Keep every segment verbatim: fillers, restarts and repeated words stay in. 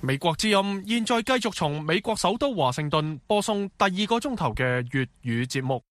美國之音現在繼續從美國首都華盛頓播送第二個鐘頭嘅粵語節目。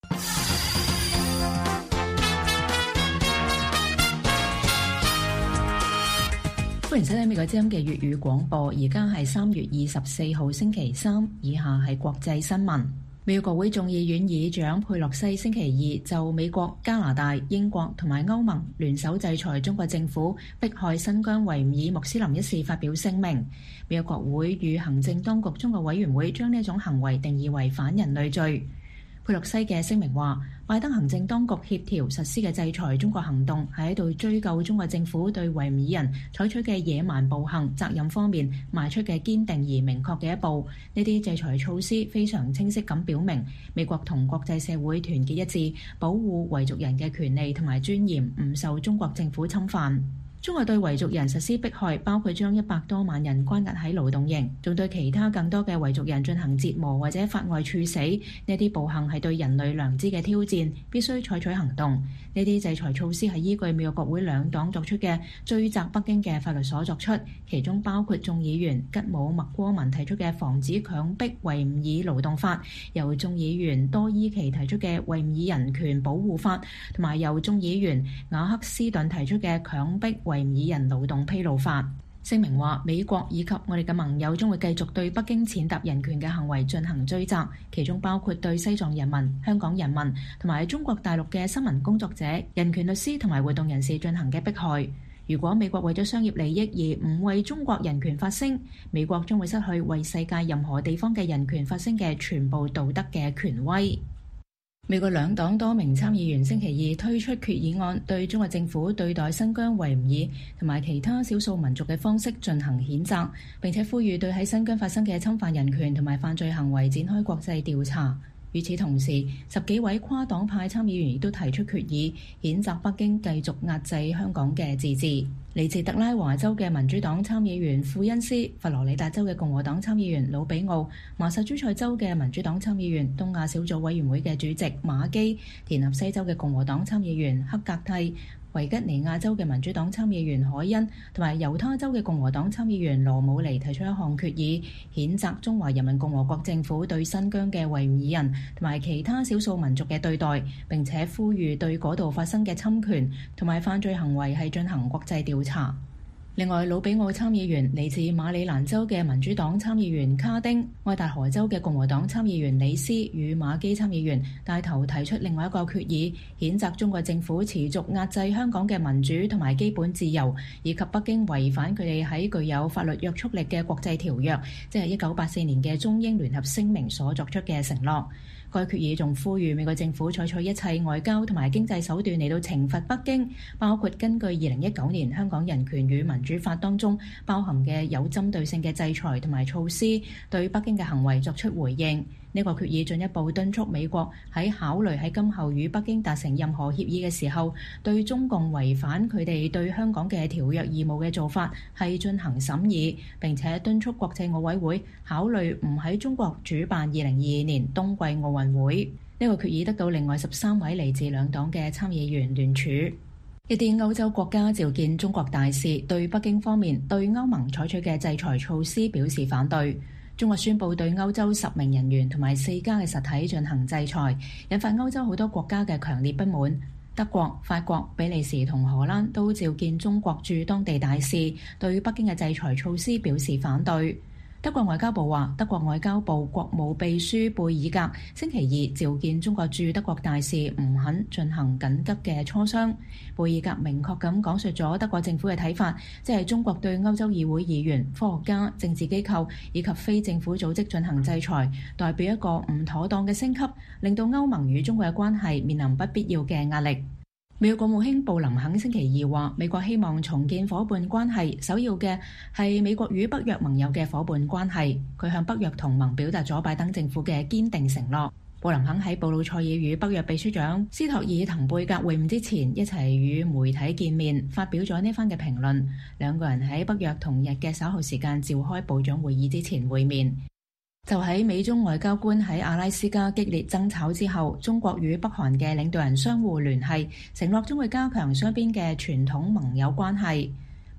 歡迎收聽美國之音嘅粵語廣播，而家係三月二十四號星期三，以下係國際新聞。美國國會眾議院議長佩洛西星期二就美國、加拿大、英國同埋歐盟聯手制裁中國政府迫害新疆維吾爾穆斯林一事發表聲明。美國國會與行政當局中國委員會將呢一種行為定義為反人類罪。佩洛西嘅聲明話，拜登行政當局協調實施嘅制裁中國行動係喺度追究中國政府對維吾爾人採取嘅野蠻暴行責任方面邁出嘅堅定而明確嘅一步。呢啲制裁措施非常清晰咁表明，美國同國際社會團結一致，保護維族人嘅權利同埋尊嚴唔受中國政府侵犯。中國對維族人實施迫害，包括將一百多萬人關押喺勞動營，仲對其他更多嘅維族人進行折磨或者法外處死。呢啲暴行係對人類良知嘅挑戰，必須採取行動。呢啲制裁措施係依據美國國會兩黨作出嘅追責北京嘅法律所作出，其中包括眾議員吉姆麥戈文提出嘅防止強迫維吾爾勞動法，由眾議員多伊奇提出嘅維吾爾人權保護法，同埋由眾議員瓦克斯頓提出嘅強迫維吾爾人勞動披露法。聲明話，美國以及我哋嘅盟友將會繼續對北京踐踏人權嘅行為進行追責，其中包括對西藏人民、香港人民同埋中國大陸嘅新聞工作者、人權律師同埋活動人士進行嘅迫害。如果美國為咗商業利益而唔為中國人權發聲，美國將會失去為世界任何地方嘅人權發聲嘅全部道德嘅權威。美國兩黨多名參議員星期二推出決議案，對中國政府對待新疆維吾爾同埋其他少數民族嘅方式進行譴責，並且呼籲對喺新疆發生嘅侵犯人權同埋犯罪行為展開國際調查。與此同時，十幾位跨黨派參議員亦都提出決議，譴責北京繼續壓制香港嘅自治。嚟自特拉華州嘅民主黨參議員庫恩斯、佛羅里達州嘅共和黨參議員魯比奧、麻薩諸塞州嘅民主黨參議員東亞小組委員會嘅主席馬基、田納西州嘅共和黨參議員克格蒂、維吉尼亞州嘅民主黨參議員海恩同埋猶他州嘅共和黨參議員羅姆尼提出一項決議，譴責中華人民共和國政府對新疆嘅維吾爾人同埋其他少數民族嘅對待，並且呼籲對嗰度發生嘅侵權同埋犯罪行為係進行國際調查。另外，魯比奧參議員嚟自馬里蘭州嘅民主黨參議員卡丁、愛達荷州嘅共和黨參議員李斯與馬基參議員帶頭提出另外一個決議，譴責中國政府持續壓制香港嘅民主同埋基本自由，以及北京違反佢哋喺具有法律約束力嘅國際條約，即係一九八四年嘅中英聯合聲明所作出嘅承諾。該決議仲呼籲美國政府採取一切外交同埋經濟手段嚟到懲罰北京，包括根據二零一九年香港人權與民主法當中包含嘅有針對性嘅制裁同埋措施，對北京嘅行為作出回應。呢個決議進一步敦促美國喺考慮喺今後與北京達成任何協議嘅時候，對中共違反佢哋對香港嘅條約義務嘅做法係進行審議，並且敦促國際奧委會考慮唔喺中國主辦二零二二年冬季奧運會。呢個決議得到另外十三位嚟自兩黨嘅參議員聯署。一啲歐洲國家召見中國大使，對北京方面對歐盟採取嘅制裁措施表示反對。中國宣布對歐洲十名人員同埋四家嘅實體進行制裁，引發歐洲好多國家嘅強烈不滿。德國、法國、比利時同荷蘭都召見中國駐當地大使，對北京嘅制裁措施表示反對。德國外交部話，德國外交部國務秘書貝爾格星期二召見中國駐德國大使吳肯進行緊急嘅磋商。貝爾格明確咁講述咗德國政府嘅睇法，即係中國對歐洲議會議員、科學家、政治機構以及非政府組織進行制裁，代表一個唔妥當嘅升級，令到歐盟與中國嘅關係面臨不必要嘅壓力。美國國務卿布林肯星期二話，美國希望重建伙伴關係，首要嘅係美國與北約盟友嘅伙伴關係。佢向北約同盟表達咗拜登政府嘅堅定承諾。布林肯喺布魯塞爾與北約秘書長斯托爾滕貝格會晤之前，一齊與媒體見面，發表咗呢番嘅評論。兩個人喺北約同日嘅稍後時間召開部長會議之前會面。就喺美中外交官喺阿拉斯加激烈爭吵之後，中國與北韓嘅領導人相互聯繫，承諾將會加強雙邊嘅傳統盟友關係。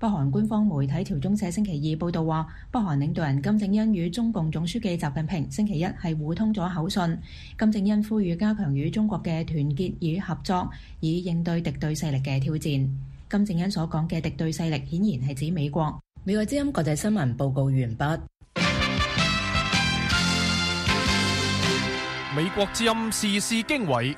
北韓官方媒體朝中社星期二報道話，北韓領導人金正恩與中共總書記習近平星期一係互通咗口信。金正恩呼籲加強與中國嘅團結與合作，以應對敵對勢力嘅挑戰。金正恩所講嘅敵對勢力顯然係指美國。美國之音國際新聞報告完畢。 美國之音時事經緯。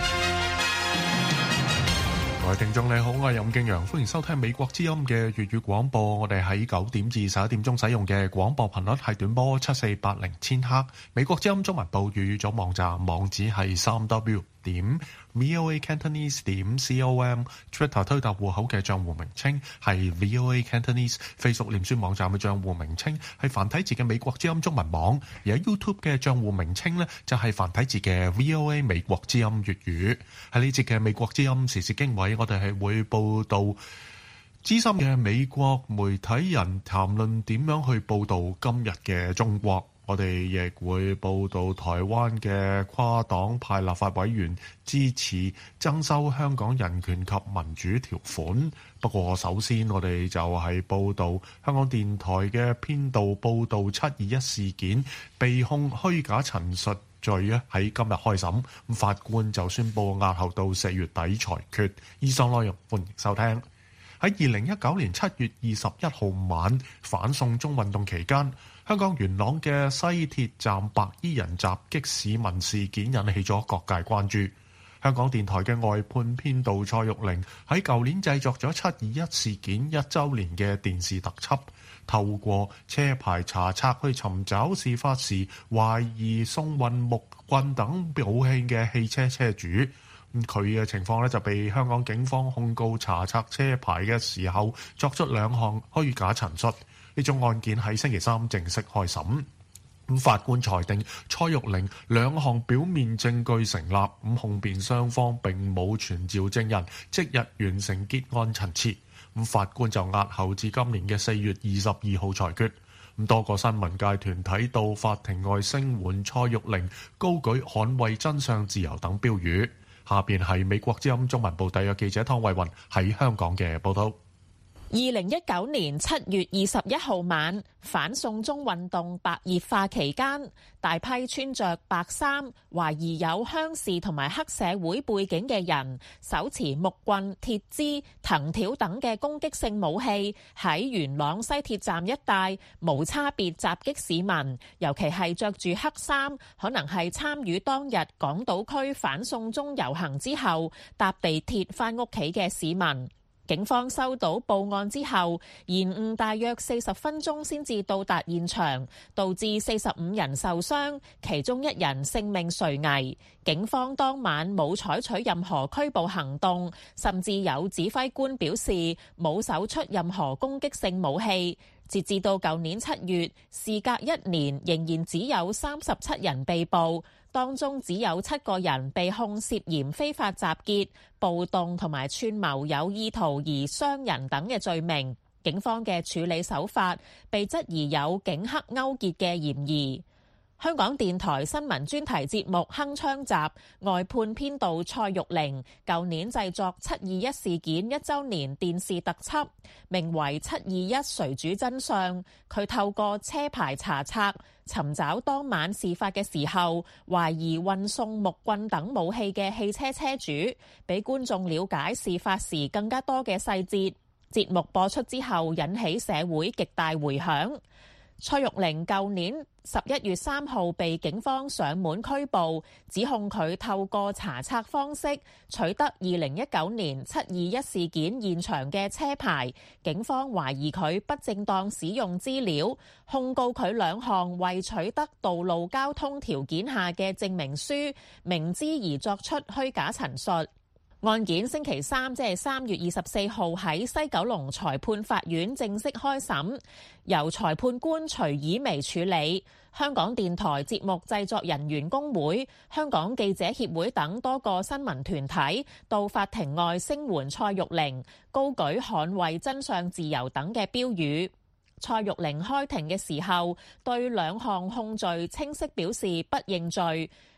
各位聽眾你好，我係任敬陽，歡迎收聽美國之音嘅粵語廣播。我哋喺九點至十一點鐘使用嘅廣播頻率係短波七四八零千赫。美國之音中文部粵語組網站網址係三 w 點 voa cantonese 點 com。 Twitter 推特戶口嘅賬戶名稱係 voa cantonese。Facebook 臉書網站嘅賬戶名稱係繁體字嘅美國之音中文網，而喺 YouTube 嘅賬戶名稱呢，就係繁體字嘅 voa 美國之音粵語。喺呢節嘅美國之音時事經緯，我哋係會報道資深嘅美國媒體人談論點樣去報道今日嘅中國。我哋亦會報道台灣嘅跨黨派立法委員支持增修香港人權及民主條款。不過首先我哋就係報道香港電台嘅編導報道七二一事件被控虛假陳述罪咧，喺今日開審，咁法官就宣布押後到四月底裁決。以上內容歡迎收聽。喺二零一九年七月二十一號晚反送中運動期間，香港元朗嘅西鐵站白衣人襲擊市民事件引起咗各界關注。香港電台嘅外判編導蔡玉玲喺舊年製作咗七二一事件一週年嘅電視特輯，透過車牌查冊去尋找事發時懷疑送運木棍等武器嘅汽車車主。佢嘅情況咧就被香港警方控告查冊車牌嘅時候作出兩項虛假陳述。呢宗案件喺星期三正式開審。咁法官裁定蔡玉玲兩項表面證據成立，咁控辯雙方並冇傳召證人，即日完成結案陳詞。咁法官就押後至今年嘅四月二十二號裁決。咁多個新聞界團體到法庭外聲援蔡玉玲，高舉捍衛真相自由等標語。下邊係美國之音中文部特約記者湯慧雲喺香港嘅報道。 二零一九年七月二十一號晚，反送中運動白熱化期間，大批穿着白衫、懷疑有鄉事同埋黑社會背景嘅人，手持木棍、鐵枝、藤條等嘅攻擊性武器，喺元朗西鐵站一帶無差別襲擊市民，尤其係着住黑衫，可能係參與當日港島區反送中遊行之後搭地鐵返屋企嘅市民。警方收到報案之後，延誤大約四十分鐘先至到達現場，導致四十五人受傷，其中一人性命垂危。警方當晚冇採取任何拘捕行動，甚至有指揮官表示冇搜出任何攻擊性武器。截至到舊年七月，事隔一年，仍然只有三十七人被捕，當中只有七個人被控涉嫌非法集結、暴動同埋串謀有意圖而傷人等嘅罪名。警方嘅處理手法被質疑有警黑勾結嘅嫌疑。香港電台新聞專題節目《鏗鏘集》外判編導蔡玉玲，舊年製作七二一事件一週年電視特輯，名為《七二一誰主真相》。佢透過車牌查冊，尋找當晚事發嘅時候懷疑運送木棍等武器嘅汽車車主，俾觀眾了解事發時更加多嘅細節。節目播出之後，引起社會極大迴響。蔡玉玲舊年十一月三號被警方上門拘捕，指控佢透過查冊方式取得二零一九年七二一事件現場嘅車牌，警方懷疑佢不正當使用資料，控告佢兩項為取得道路交通條件下嘅證明書，明知而作出虛假陳述。案件星期三即係三月二十四號喺西九龍裁判法院正式開審，由裁判官徐以薇處理。香港電台節目製作人員工會、香港記者協會等多個新聞團體到法庭外聲援蔡玉玲，高舉捍衛真相自由等嘅標語。蔡玉玲開庭嘅時候對兩項控罪清晰表示不認罪。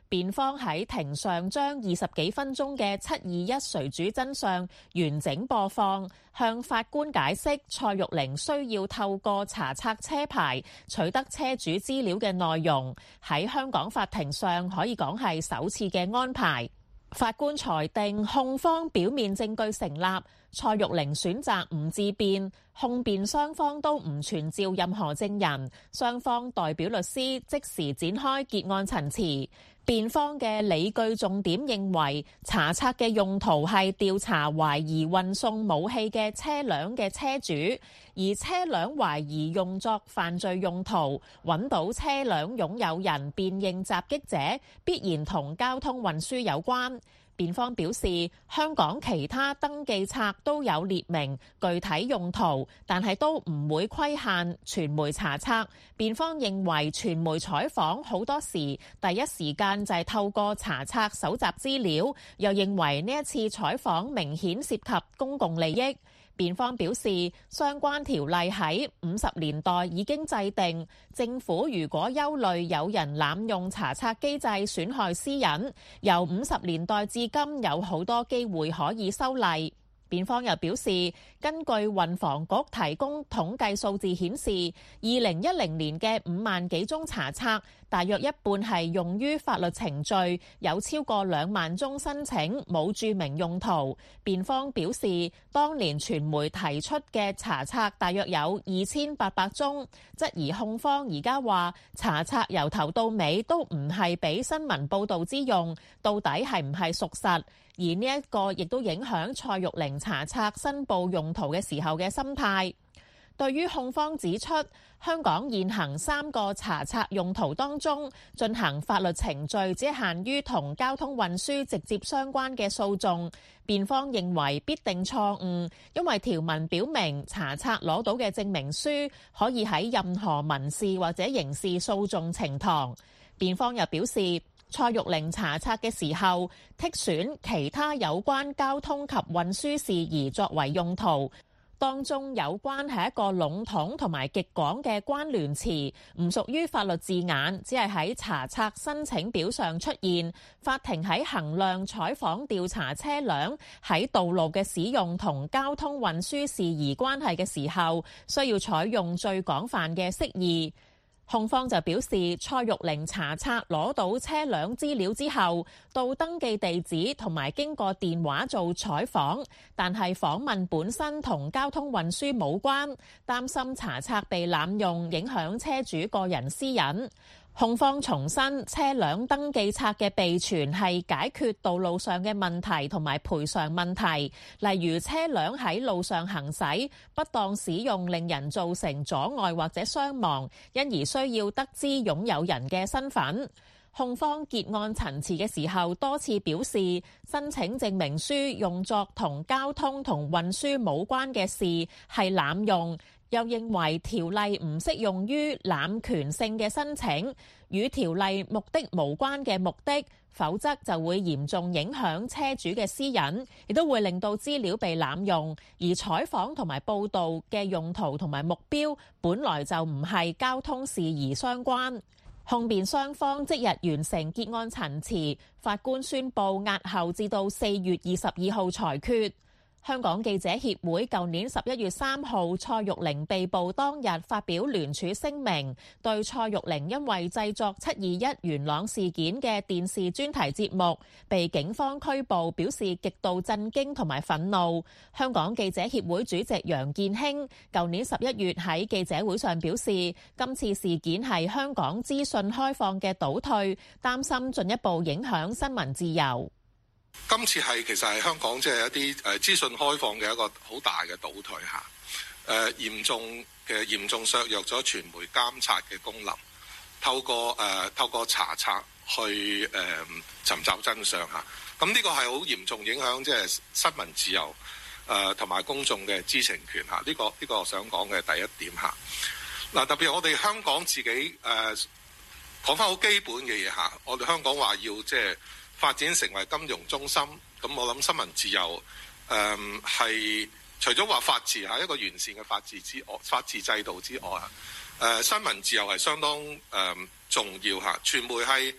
辯方喺庭上將二十幾分鐘嘅七二一誰主真相完整播放，向法官解釋蔡玉玲需要透過查冊車牌取得車主資料嘅內容，喺香港法庭上可以講係首次嘅安排。法官裁定控方表面證據成立，蔡玉玲選擇唔自辯，控辯雙方都唔傳召任何證人，雙方代表律師即時展開結案陳詞。辯方嘅理據重點認為，查冊嘅用途係調查懷疑運送武器嘅車輛嘅車主，而車輛懷疑用作犯罪用途，揾到車輛擁有人辨認襲擊者，必然同交通運輸有關。辯方表示，香港其他登記冊都有列明具體用途，但係都唔會規限傳媒查冊。辯方認為傳媒採訪好多時第一時間就係透過查冊搜集資料，又認為呢一次採訪明顯涉及公共利益。辯方表示，相關條例喺五十年代已經制定，政府如果憂慮有人濫用查冊機制損害私隱，由五十年代至今有好多機會可以修例。辯方又表示，根據運房局提供統計數字顯示，二零一零年嘅五萬幾宗查冊，大約一半係用於法律程序，有超過兩萬宗申請冇註明用途。辯方表示，當年傳媒提出嘅查冊大約有二千八百宗，質疑控方而家話查冊由頭到尾都唔係俾新聞報導之用，到底係唔係屬實？而呢一個亦都影響蔡玉玲查冊申報用途嘅時候嘅心態。對於控方指出，香港現行三個查冊用途當中，進行法律程序只限於同交通運輸直接相關嘅訴訟，辯方認為必定錯誤，因為條文表明查冊攞到嘅證明書可以喺任何民事或者刑事訴訟呈堂。辯方又表示，蔡玉玲查冊嘅時候，剔選其他有關交通及運輸事宜作為用途，當中有關係一個籠統同埋極廣嘅關聯詞，唔屬於法律字眼，只係喺查冊申請表上出現。法庭喺衡量採訪調查車輛喺道路嘅使用同交通運輸事宜關係嘅時候，需要採用最廣泛嘅釋義。控方就表示，蔡玉玲查冊攞到車輛資料之後，到登記地址同埋經過電話做採訪，但係訪問本身同交通運輸冇關，擔心查冊被濫用，影響車主個人私隱。控方重申，車輛登記冊嘅備存係解決道路上嘅問題同埋賠償問題，例如車輛喺路上行駛不當使用，令人造成阻礙或者傷亡，因而需要得知擁有人嘅身份。控方結案陳詞嘅時候多次表示，申請證明書用作同交通同運輸冇關嘅事係濫用，又認為條例唔適用於濫權性嘅申請，與條例目的無關嘅目的，否則就會嚴重影響車主嘅私隱，亦都會令到資料被濫用。而採訪同埋報導嘅用途同埋目標，本來就唔係交通事宜相關。控辯雙方即日完成結案陳詞，法官宣布押後至到四月二十二號裁決。香港記者協會舊年十一月三號蔡玉玲被捕當日發表聯署聲明，對蔡玉玲因為製作七二一元朗事件嘅電視專題節目被警方拘捕表示極度震驚同埋憤怒。香港記者協會主席楊健興舊年十一月喺記者會上表示，今次事件係香港資訊開放嘅倒退，擔心進一步影響新聞自由。 今次係其實係香港即係一啲誒資訊開放嘅一個好大嘅倒退下，誒嚴重嘅嚴重削弱咗傳媒監察嘅功能，透過誒、呃、透過查冊去誒、呃、尋找真相嚇，咁呢個係好嚴重影響即係新聞自由誒同埋公眾嘅知情權嚇，呢、這個呢、這個我想講嘅第一點嚇。嗱，特別我哋香港自己誒講翻好基本嘅嘢嚇，我哋香港話要即係發展成為金融中心，咁我諗新聞自由誒係、呃、除咗話法治嚇一個完善嘅法治之外，法治制度之外，誒、呃、新聞自由係相當誒、呃、重要嚇。傳媒係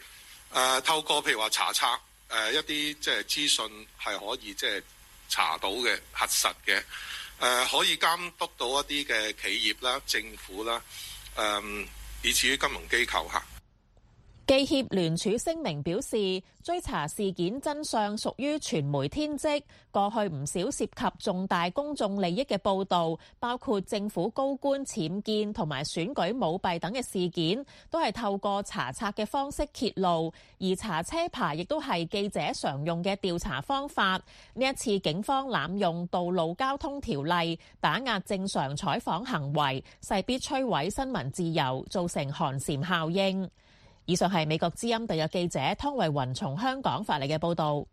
誒透過譬如話查冊誒一啲即係資訊係可以即係查到嘅核實嘅誒，可以監督到一啲嘅企業啦、政府啦誒，以至於金融機構嚇。 記協聯署聲明表示，追查事件真相屬於傳媒天職，過去唔少涉及重大公眾利益嘅報導，包括政府高官僭建同埋選舉舞弊等嘅事件，都係透過查冊嘅方式揭露，而查車牌亦都係記者常用嘅調查方法。呢一次警方濫用道路交通條例，打壓正常採訪行為，勢必摧毀新聞自由，造成寒蟬效應。以上係美國之音特約記者湯慧雲從香港發嚟嘅報導。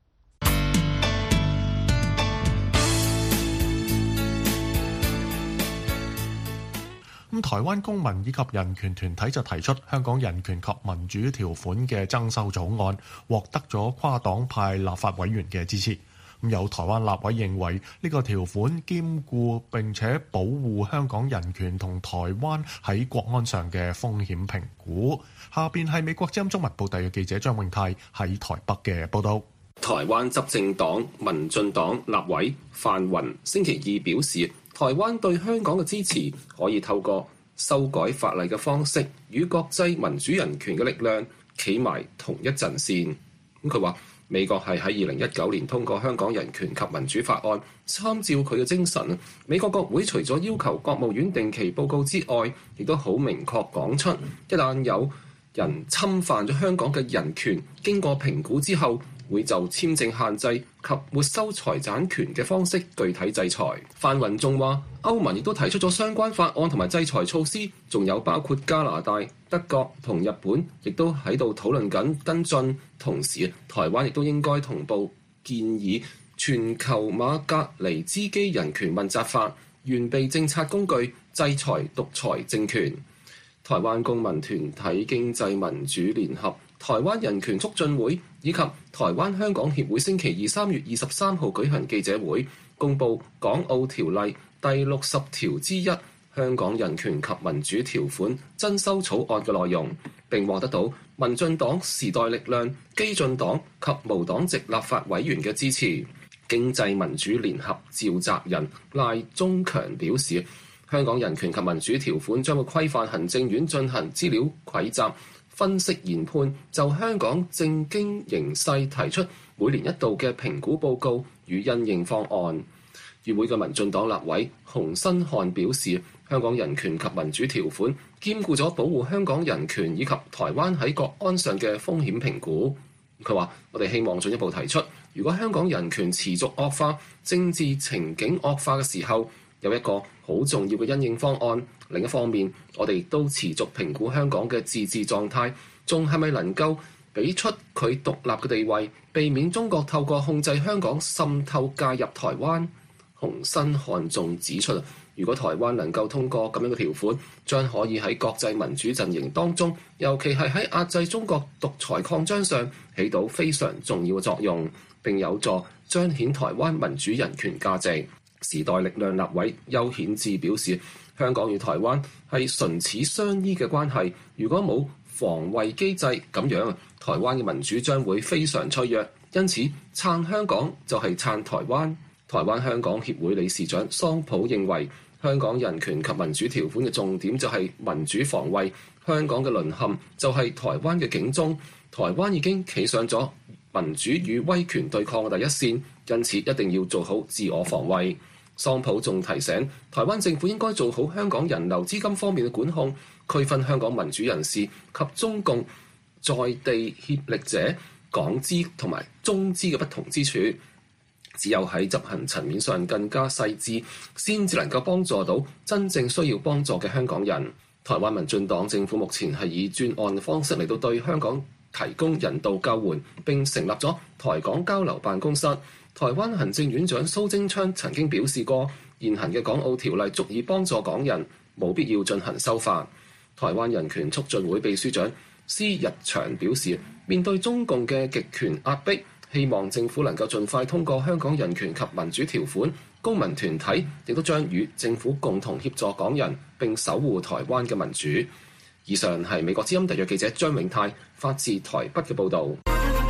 咁台灣公民以及人權團體就提出香港人權及民主條款嘅增修草案，獲得咗跨黨派立法委員嘅支持。咁有台灣立委認為呢個條款兼顧並且保護香港人權同台灣喺國安上嘅風險評估。下邊係美國之音中文報道嘅記者張永泰喺台北嘅報道。 台灣執政黨民進黨立委范雲星期二表示，台灣對香港嘅支持可以透過修改法例嘅方式，與國際民主人權嘅力量企埋同一陣線。咁佢話，美國係喺二零一九年通過香港人權及民主法案，參照佢嘅精神，美國國會除咗要求國務院定期報告之外，亦都好明確講出，一旦有人侵犯咗香港嘅人權，經過評估之後，會就簽證限制及沒收財產權嘅方式具體制裁。范雲仲話，歐盟亦都提出咗相關法案同埋制裁措施，仲有包括加拿大、德國同日本，亦都喺度討論緊跟進。同時，台灣亦都應該同步建議全球馬格尼茲基人權問責法，完備政策工具，制裁獨裁政權。台灣公民團體經濟民主聯合、台灣人權促進會以及台灣香港協會星期二三月二十三號舉行記者會，公布《港澳條例》第六十條之一香港人權及民主條款增修草案嘅內容，並獲得到民進黨、時代力量、基進黨及無黨籍立法委員嘅支持。經濟民主聯合召集人賴中強表示，香港人權及民主條款將會規範行政院進行資料蒐集、分析研判，就香港政經形勢提出每年一度嘅評估報告與因應方案。與會嘅民進黨立委洪新漢表示，香港人權及民主條款兼顧咗保護香港人權以及台灣喺國安上嘅風險評估。佢話：我哋希望進一步提出，如果香港人權持續惡化、政治情景惡化嘅時候，有一個好重要嘅因應方案。另一方面，我哋亦都持續評估香港嘅自治狀態，仲係咪能夠俾出佢獨立嘅地位，避免中國透過控制香港滲透介入台灣。洪新漢仲指出，如果台灣能夠通過咁樣嘅條款，將可以喺國際民主陣營當中，尤其係喺壓制中國獨裁擴張上，起到非常重要嘅作用，並有助彰顯台灣民主人權價值。時代力量立委邱顯智表示，香港與台灣係唇齒相依嘅關係，如果冇防衛機制，咁樣台灣嘅民主將會非常脆弱。因此，撐香港就係撐台灣。台灣香港協會理事長桑普認為，香港人權及民主條款嘅重點就係民主防衛，香港嘅淪陷就係台灣嘅警鐘。台灣已經企上咗民主與威權對抗嘅第一線，因此一定要做好自我防衛。桑普仲提醒，台灣政府應該做好香港人流資金方面嘅管控，區分香港民主人士及中共在地協力者港資同埋中資嘅不同之處。只有喺執行層面上更加細緻，先至能夠幫助到真正需要幫助嘅香港人。台灣民進黨政府目前係以專案嘅方式嚟到對香港提供人道救援，並成立咗台港交流辦公室。台灣行政院長蘇貞昌曾經表示過，現行嘅港澳條例足以幫助港人，冇必要進行修法。台灣人權促進會秘書長施日祥表示，面對中共嘅極權壓迫，希望政府能夠盡快通過香港人權及民主條款，公民團體亦都將與政府共同協助港人並守護台灣嘅民主。 以上係美國之音特約記者張永泰發自台北嘅報導。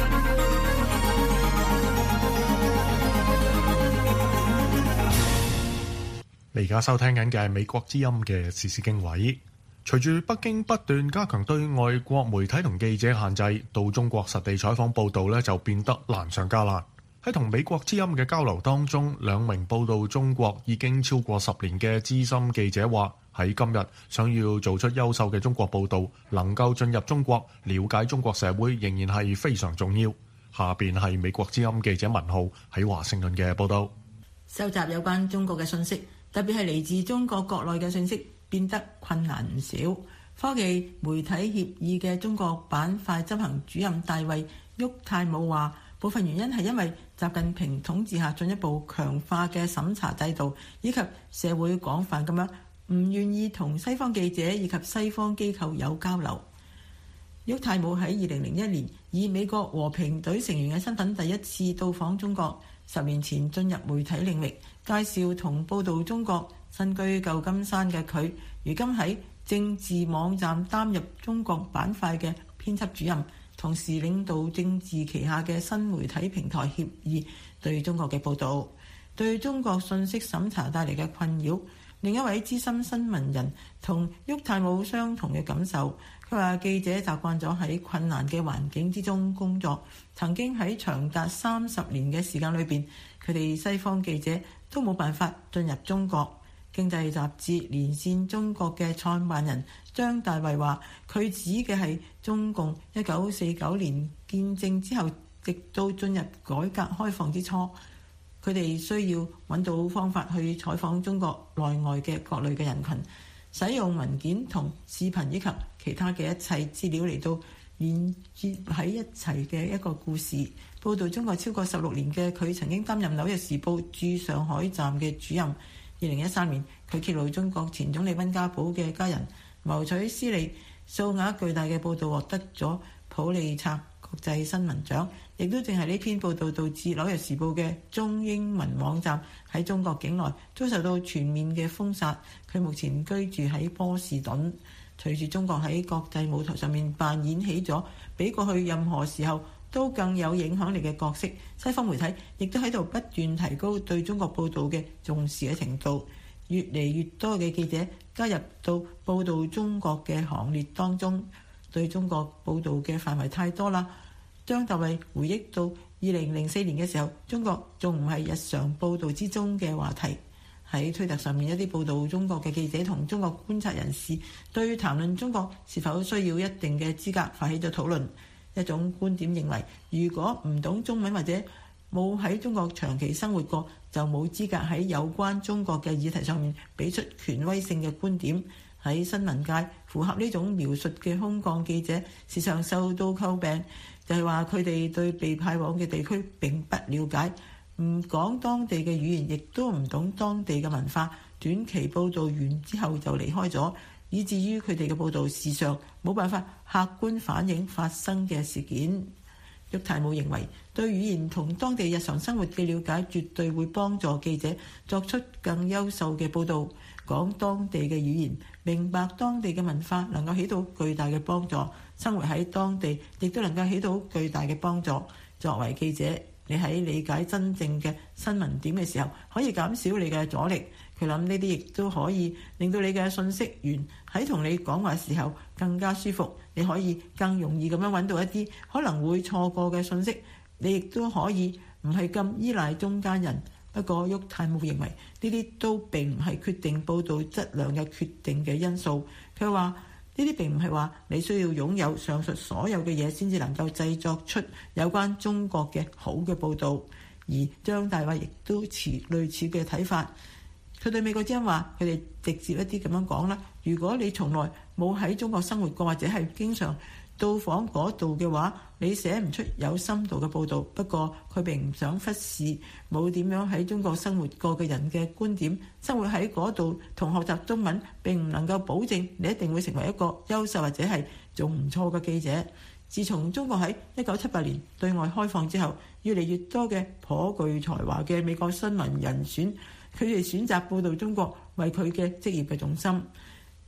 你而家收聽緊嘅係美國之音嘅時事經緯。隨住北京不斷加強對外國媒體同記者限制，到中國實地採訪報導咧就變得難上加難。喺同美國之音嘅交流當中，兩名報導中國已經超過十年嘅資深記者話：喺今日想要做出優秀嘅中國報導，能夠進入中國了解中國社會，仍然係非常重要。下邊係美國之音記者文浩喺華盛頓嘅報導。 收集有關中國嘅信息，特別係嚟自中國國內嘅信息，變得困難唔少。科技媒體協議嘅中國板塊執行主任大衛沃泰姆話，部分原因係因為習近平統治下進一步強化嘅審查制度，以及社會廣泛咁樣唔願意同西方記者以及西方機構有交流。沃泰姆喺二零零一年以美國和平隊成員嘅身份第一次到訪中國，十年前進入媒體領域，介紹同報導中國。身居舊金山嘅佢，如今喺政治網站擔任中國板塊嘅編輯主任，同時領導政治旗下嘅新媒體平台協議對中國嘅報導，對中國信息審查帶嚟嘅困擾。另一位資深新聞人同沃泰姆相同嘅感受，佢話記者習慣咗喺困難嘅環境之中工作，曾經喺長達三十年嘅時間裏邊，佢哋西方記者都冇辦法進入中國。經濟雜誌連線中國嘅創辦人張大衛話，佢指嘅係中共一九四九年建政之後，直到進入改革開放之初，佢哋需要揾到方法去採訪中國內外嘅各類嘅人群，使用文件同視頻以及其他嘅一切資料嚟到連結喺一齊嘅一個故事。報導中國超過十六年嘅佢，曾經擔任紐約時報駐上海站嘅主任。二零一三年，佢揭露中國前總理溫家寶嘅家人謀取私利，數額巨大嘅報導獲得咗普利策國際新聞獎，亦都正係呢篇報導導致紐約時報嘅中英文網站喺中國境內遭受到全面嘅封殺。佢目前居住喺波士頓。隨住中國喺國際舞台上面扮演起咗比過去任何時候都更有影響力嘅角色，西方媒體亦都喺度不斷提高對中國報導嘅重視嘅程度，越嚟越多嘅記者加入到報導中國嘅行列當中。對中國報導嘅範圍太多啦。張大衛回憶到二零零四年嘅時候，中國仲唔係日常報導之中嘅話題。喺推特上面，一啲報導中國嘅記者同中國觀察人士對談論中國是否需要一定嘅資格發起咗討論。一種觀點認為，如果唔懂中文或者冇喺中國長期生活過，就冇資格喺有關中國嘅議題上面俾出權威性嘅觀點。喺新聞界，符合呢種描述嘅空降記者時常受到詬病，就係話佢哋對被派往嘅地區並不了解，唔講當地嘅語言，亦都唔懂當地嘅文化，短期報導完之後就離開咗，以至於佢哋嘅報導時常冇辦法客觀反映發生嘅事件。沃泰姆認為，對語言同當地日常生活嘅了解絕對會幫助記者作出更優秀嘅報導。講當地嘅語言，明白當地嘅文化，能夠起到巨大嘅幫助。生活喺當地亦都能夠起到巨大嘅幫助。作為記者，你喺理解真正嘅新聞點嘅時候，可以減少你嘅阻力。佢諗呢啲亦都可以令到你嘅信息源喺同你講話時候更加舒服。你可以更容易咁樣揾到一啲可能會錯過嘅信息。你亦都可以唔係咁依賴中間人。不過，沃泰姆認為呢啲都並唔係決定報導質量嘅決定嘅因素。佢話呢啲並唔係話你需要擁有上述所有嘅嘢先至能夠製作出有關中國嘅好嘅報導。而張大衛亦都持類似嘅睇法。佢對美國之音話：佢哋直接一啲咁樣講啦。如果你從來冇喺中國生活過，或者係經常到訪嗰度嘅話，你寫唔出有深度嘅報導。不過佢並唔想忽視冇點樣喺中國生活過嘅人嘅觀點。生活喺嗰度同學習中文並唔能夠保證你一定會成為一個優秀或者係仲唔錯嘅記者。自從中國喺一九七八年對外開放之後，越嚟越多嘅頗具才華嘅美國新聞人選，佢哋選擇報導中國為佢嘅職業嘅重心。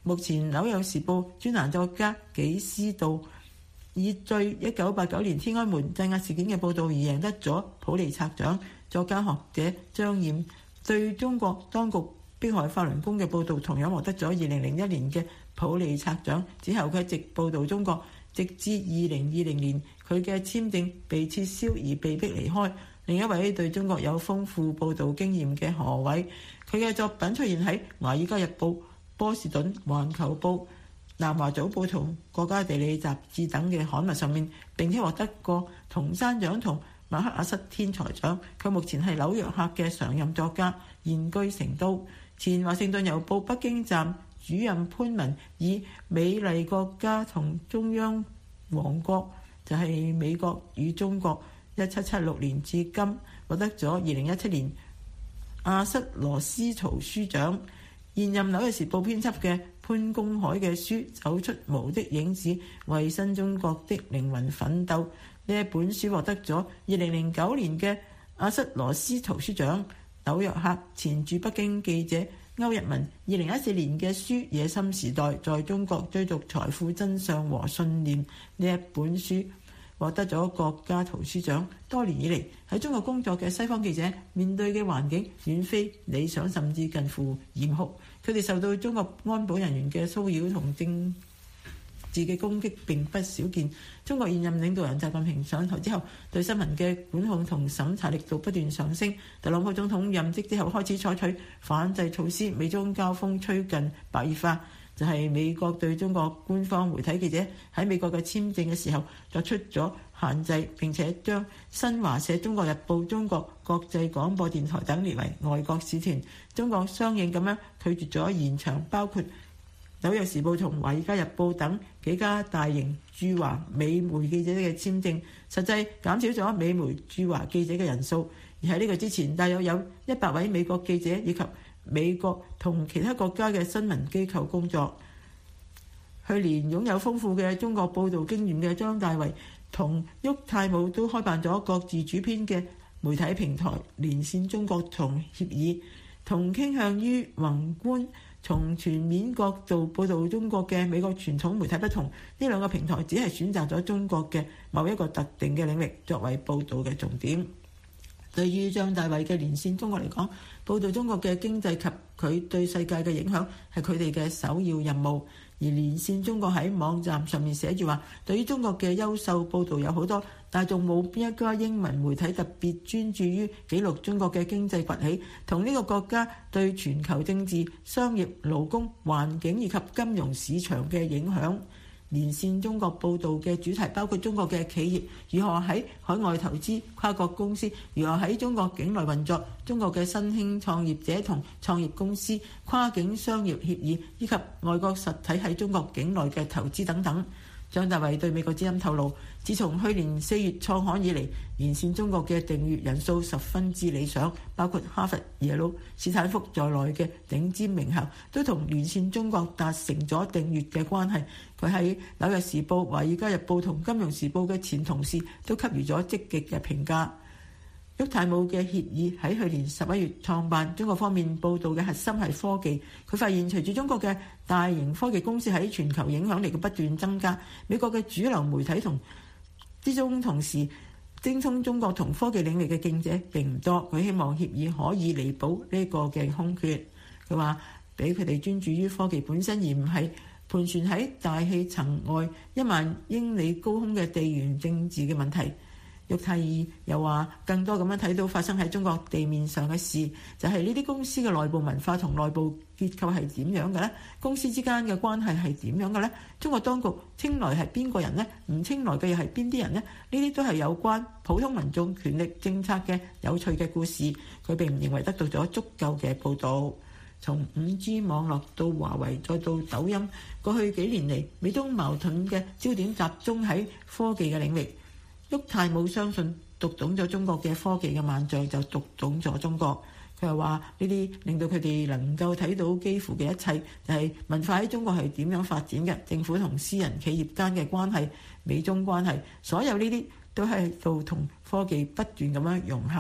目前紐約時報專欄作家紀斯道以對一九八九年天安門鎮壓事件嘅報導而贏得咗普利策獎。作家學者張艷對中國當局迫害法輪功嘅報導同樣獲得咗二零零一年嘅普利策獎。之後佢一直報導中國，直至二零二零年佢嘅簽證被撤銷而被迫離開。另一位對中國有豐富報導經驗嘅何偉，佢嘅作品出現喺《華爾街日報》、波士頓環球報、南華早報同國家地理雜誌等嘅刊物上面，並且獲得過銅山獎同馬克阿瑟天才獎。佢目前係紐約客嘅常任作家，現居成都。前華盛頓郵報北京站主任潘文以美麗國家同中央王國，就係、是、美國與中國一七七六年至今，獲得咗二零一七年阿瑟羅斯曹書獎。現任紐約時報編輯嘅潘公海嘅書《走出無的影子：為新中國的靈魂奮鬥》，呢一本書獲得咗二零零九年嘅阿瑟羅斯圖書獎。紐約客前駐北京記者歐日文二零一四年嘅書《野心時代：在中國追逐財富真相和信念》，呢一本書獲得咗國家圖書獎。多年以嚟喺中國工作嘅西方記者面對嘅環境遠非理想，甚至近乎嚴酷。佢哋受到中國安保人員嘅騷擾同政治嘅攻擊並不少見。中國現任領導人習近平上台之後，對新聞嘅管控同審查力度不斷上升。特朗普總統任職之後開始採取反制措施，美中交鋒趨近白熱化。就係美國對中國官方媒體記者喺美國嘅簽證嘅時候作出咗限制，並且將新華社、中國日報、中國國際廣播電台等列為外國使團。中國相應咁樣拒絕咗延長包括紐約時報同華爾街日報等幾家大型駐華美媒記者嘅簽證，實際減少咗美媒駐華記者嘅人數。而喺呢個之前，大約有一百位美國記者以及美國同其他國家嘅新聞機構工作。去年擁有豐富嘅中國報導經驗嘅張大為同郁泰武都開辦咗各自主編嘅媒體平台連線中國同協議，同傾向於宏觀從全面角度報導中國嘅美國傳統媒體不同，呢兩個平台只係選擇咗中國嘅某一個特定嘅領域作為報導嘅重點。對於張大為嘅連線中國嚟講，報導中國嘅經濟及佢對世界嘅影響係佢哋嘅首要任務。而連線中國喺網站上面寫住話，對於中國嘅優秀報導有好多，但係仲冇邊一家英文媒體特別專注於記錄中國嘅經濟崛起同呢個國家對全球政治、商業、勞工、環境以及金融市場嘅影響。連線中國報導嘅主題包括中國嘅企業如何喺海外投資、跨國公司如何喺中國境內運作、中國嘅新興創業者同創業公司、跨境商業協議以及外國實體喺中國境內嘅投資等等。張大為對美國之音透露，自從去年四月創刊以嚟，連線中國嘅訂閱人數十分之理想，包括哈佛、耶魯、斯坦福在內嘅頂尖名校都同連線中國達成咗訂閱嘅關係。佢喺紐約時報、華爾街日報同金融時報嘅前同事都給予咗積極嘅評價。郁泰武嘅協議喺去年十一月創辦，中國方面報導嘅核心係科技。佢發現隨住中國嘅大型科技公司喺全球影響力嘅不斷增加，美國嘅主流媒體同之中同時精通中國同科技領域嘅記者並唔多。佢希望協議可以彌補呢個嘅空缺。佢話俾佢哋專注於科技本身，而唔係盤旋喺大氣層外一萬英里高空嘅地緣政治嘅問題。郁泰爾又話更多咁樣睇到發生喺中國地面上嘅事，就係呢啲公司嘅內部文化同內部結構係點樣嘅呢？公司之間嘅關係係點樣嘅呢？中國當局青睞係邊個人呢？唔青睞嘅又係邊啲人呢？呢啲都係有關普通民眾權力政策嘅有趣嘅故事。佢並唔認為得到咗足夠嘅報導。從五 G 網絡到華為再到抖音，過去幾年嚟美中矛盾嘅焦點集中喺科技嘅領域。郁泰武相信讀懂咗中國嘅科技嘅萬象，就讀懂咗中國。佢又話呢啲令到佢哋能夠睇到幾乎嘅一切，就係文化喺中國係點樣發展嘅，政府同私人企業間嘅關係、美中關係，所有呢啲都係到同科技不斷咁樣融合。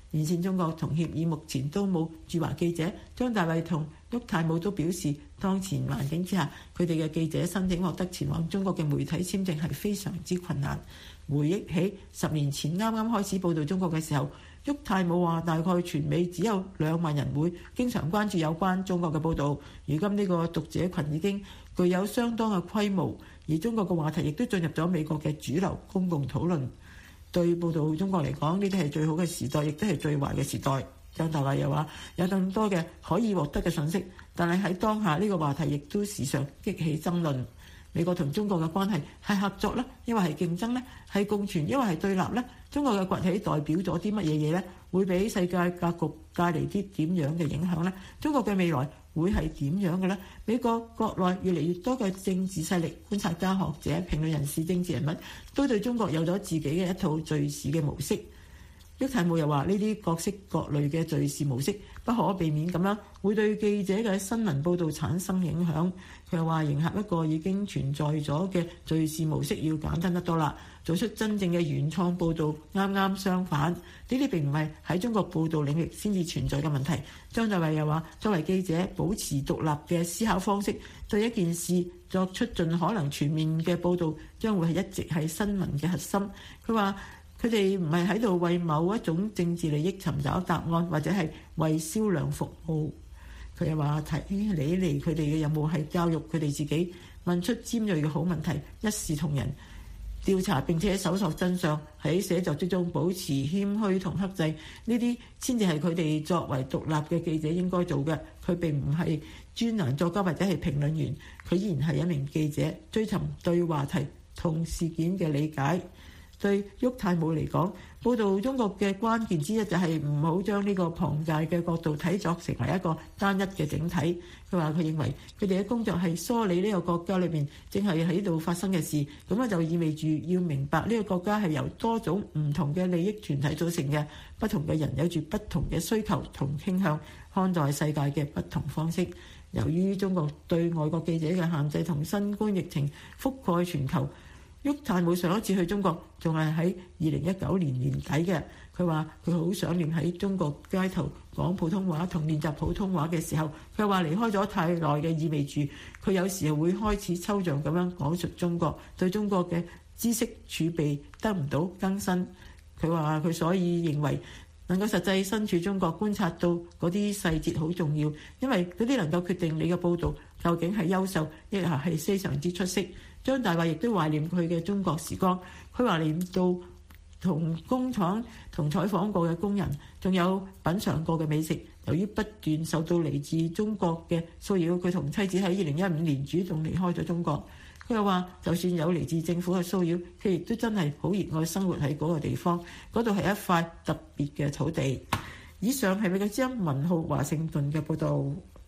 連線中國同協議目前都冇駐華記者。張大衛同沃泰姆都表示，當前環境之下，佢哋嘅記者申請獲得前往中國嘅媒體簽證係非常之困難。回憶起十年前啱啱開始報導中國嘅時候，沃泰姆話大概全美只有兩萬人會經常關注有關中國嘅報導。如今呢個讀者群已經具有相當嘅規模，而中國嘅話題亦都進入咗美國嘅主流公共討論。對報導中國嚟講，呢啲係最好嘅時代，亦都係最壞嘅時代。張大衛又話有更多嘅可以獲得嘅信息，但係喺當下呢個話題亦都時常激起爭論。美國同中國嘅關係係合作呢，抑或係競爭呢？係共存，抑或係對立呢？中國嘅崛起代表咗啲乜嘢嘢呢？會俾世界格局帶嚟啲點樣嘅影響呢？中國嘅未來會係點樣嘅呢？美國國內越嚟越多嘅政治勢力、觀察家、學者、評論人士、政治人物都對中國有咗自己嘅一套敘事嘅模式。沃泰姆又話：呢啲各式各類嘅敘事模式不可避免咁樣會對記者嘅新聞報導產生影響。佢又話：迎合一個已經存在咗嘅敘事模式要簡單得多啦，做出真正嘅原創報導啱啱相反。呢啲並唔係喺中國報導領域先至存在嘅問題。張大衛又話：作為記者，保持獨立嘅思考方式，對一件事作出盡可能全面嘅報導，將會係一直係新聞嘅核心。佢話：佢哋唔係喺度為某一種政治利益尋找答案，或者係為銷量服務。佢又話：睇嚟嚟佢哋嘅任務係教育佢哋自己，問出尖鋭嘅好問題，一視同仁，調查並且搜索真相，喺寫作之中保持謙虛同克制，呢啲先至係佢哋作為獨立嘅記者應該做嘅。佢並唔係專欄作家或者係評論員，佢依然係一名記者，追尋對話題同事件嘅理解。對沃泰姆嚟講，報導中國嘅關鍵之一就係唔好將呢個龐大嘅角度睇作成為一個單一嘅整體。佢話佢認為佢哋嘅工作係梳理呢個國家裏面正係喺度發生嘅事，咁樣就意味住要明白呢個國家係由多種唔同嘅利益團體組成嘅，不同嘅人有住不同嘅需求同傾向，看待世界嘅不同方式。由於中國對外國記者嘅限制同新冠疫情覆蓋全球，沃泰姆上一次去中國仲係喺二零一九年年底嘅。佢話佢好想念喺中國街頭講普通話同練習普通話嘅時候。佢話離開咗太耐嘅意味住佢有時候會開始抽象咁樣講述中國，對中國嘅知識儲備得唔到更新。佢話佢所以認為能夠實際身處中國觀察到嗰啲細節好重要，因為嗰啲能夠決定你嘅報導究竟係優秀亦係非常之出色。張大衛亦都懷念佢嘅中國時光，佢懷念到同工廠同採訪過嘅工人，仲有品嚐過嘅美食。由於不斷受到嚟自中國嘅騷擾，佢同妻子喺二零一五年主動離開咗中國。佢又話，就算有嚟自政府嘅騷擾，佢亦都真係好熱愛生活喺嗰個地方，嗰度係一塊特別嘅土地。以上係美國之音文浩華盛頓嘅報導。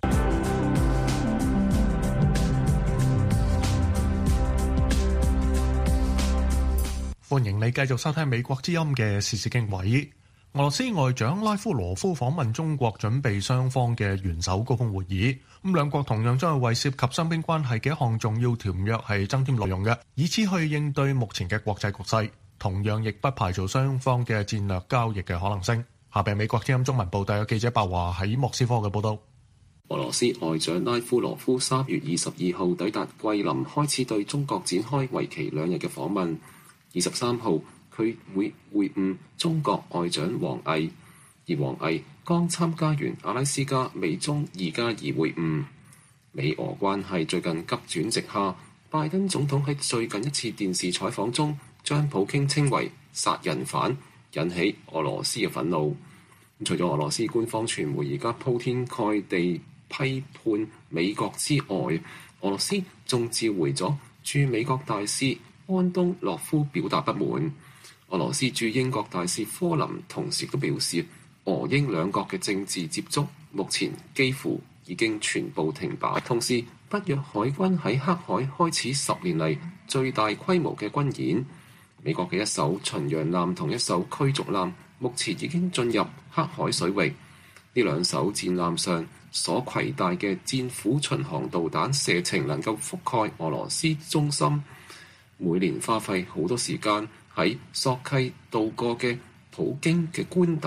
歡迎你繼續收聽美國之音嘅時事經緯。俄羅斯外長拉夫羅夫訪問中國，準備雙方嘅元首高峰會議。咁兩國同樣將係為涉及雙邊關係嘅一項重要條約係增添內容嘅，以此去應對目前嘅國際局勢。同樣亦不排除雙方嘅戰略交易嘅可能性。下邊美國之音中文部第有記者白華喺莫斯科嘅報道。 俄羅斯外長拉夫羅夫三月二十二號抵達桂林，開始對中國展開為期兩日嘅訪問。二十三號，佢會會晤中國外長王毅，而王毅剛參加完阿拉斯加美中二加二會晤。美俄關係最近急轉直下，拜登總統喺最近一次電視採訪中將普京稱為殺人犯，引起俄羅斯嘅憤怒。除咗俄羅斯官方傳媒而家鋪天蓋地批判美國之外，俄羅斯仲召回咗駐美國大使安東諾夫表達不滿。俄羅斯駐英國大使科林同時都表示，俄英兩國嘅政治接觸目前幾乎已經全部停擺。同時，北約海軍喺黑海開始十年嚟最大規模嘅軍演。美國嘅一艘巡洋艦同一艘驅逐艦目前已經進入黑海水域。呢兩艘戰艦上所攜帶嘅戰斧巡航導彈射程能夠覆蓋俄羅斯中心。每年花費好多時間喺索契度過嘅普京嘅官邸啊，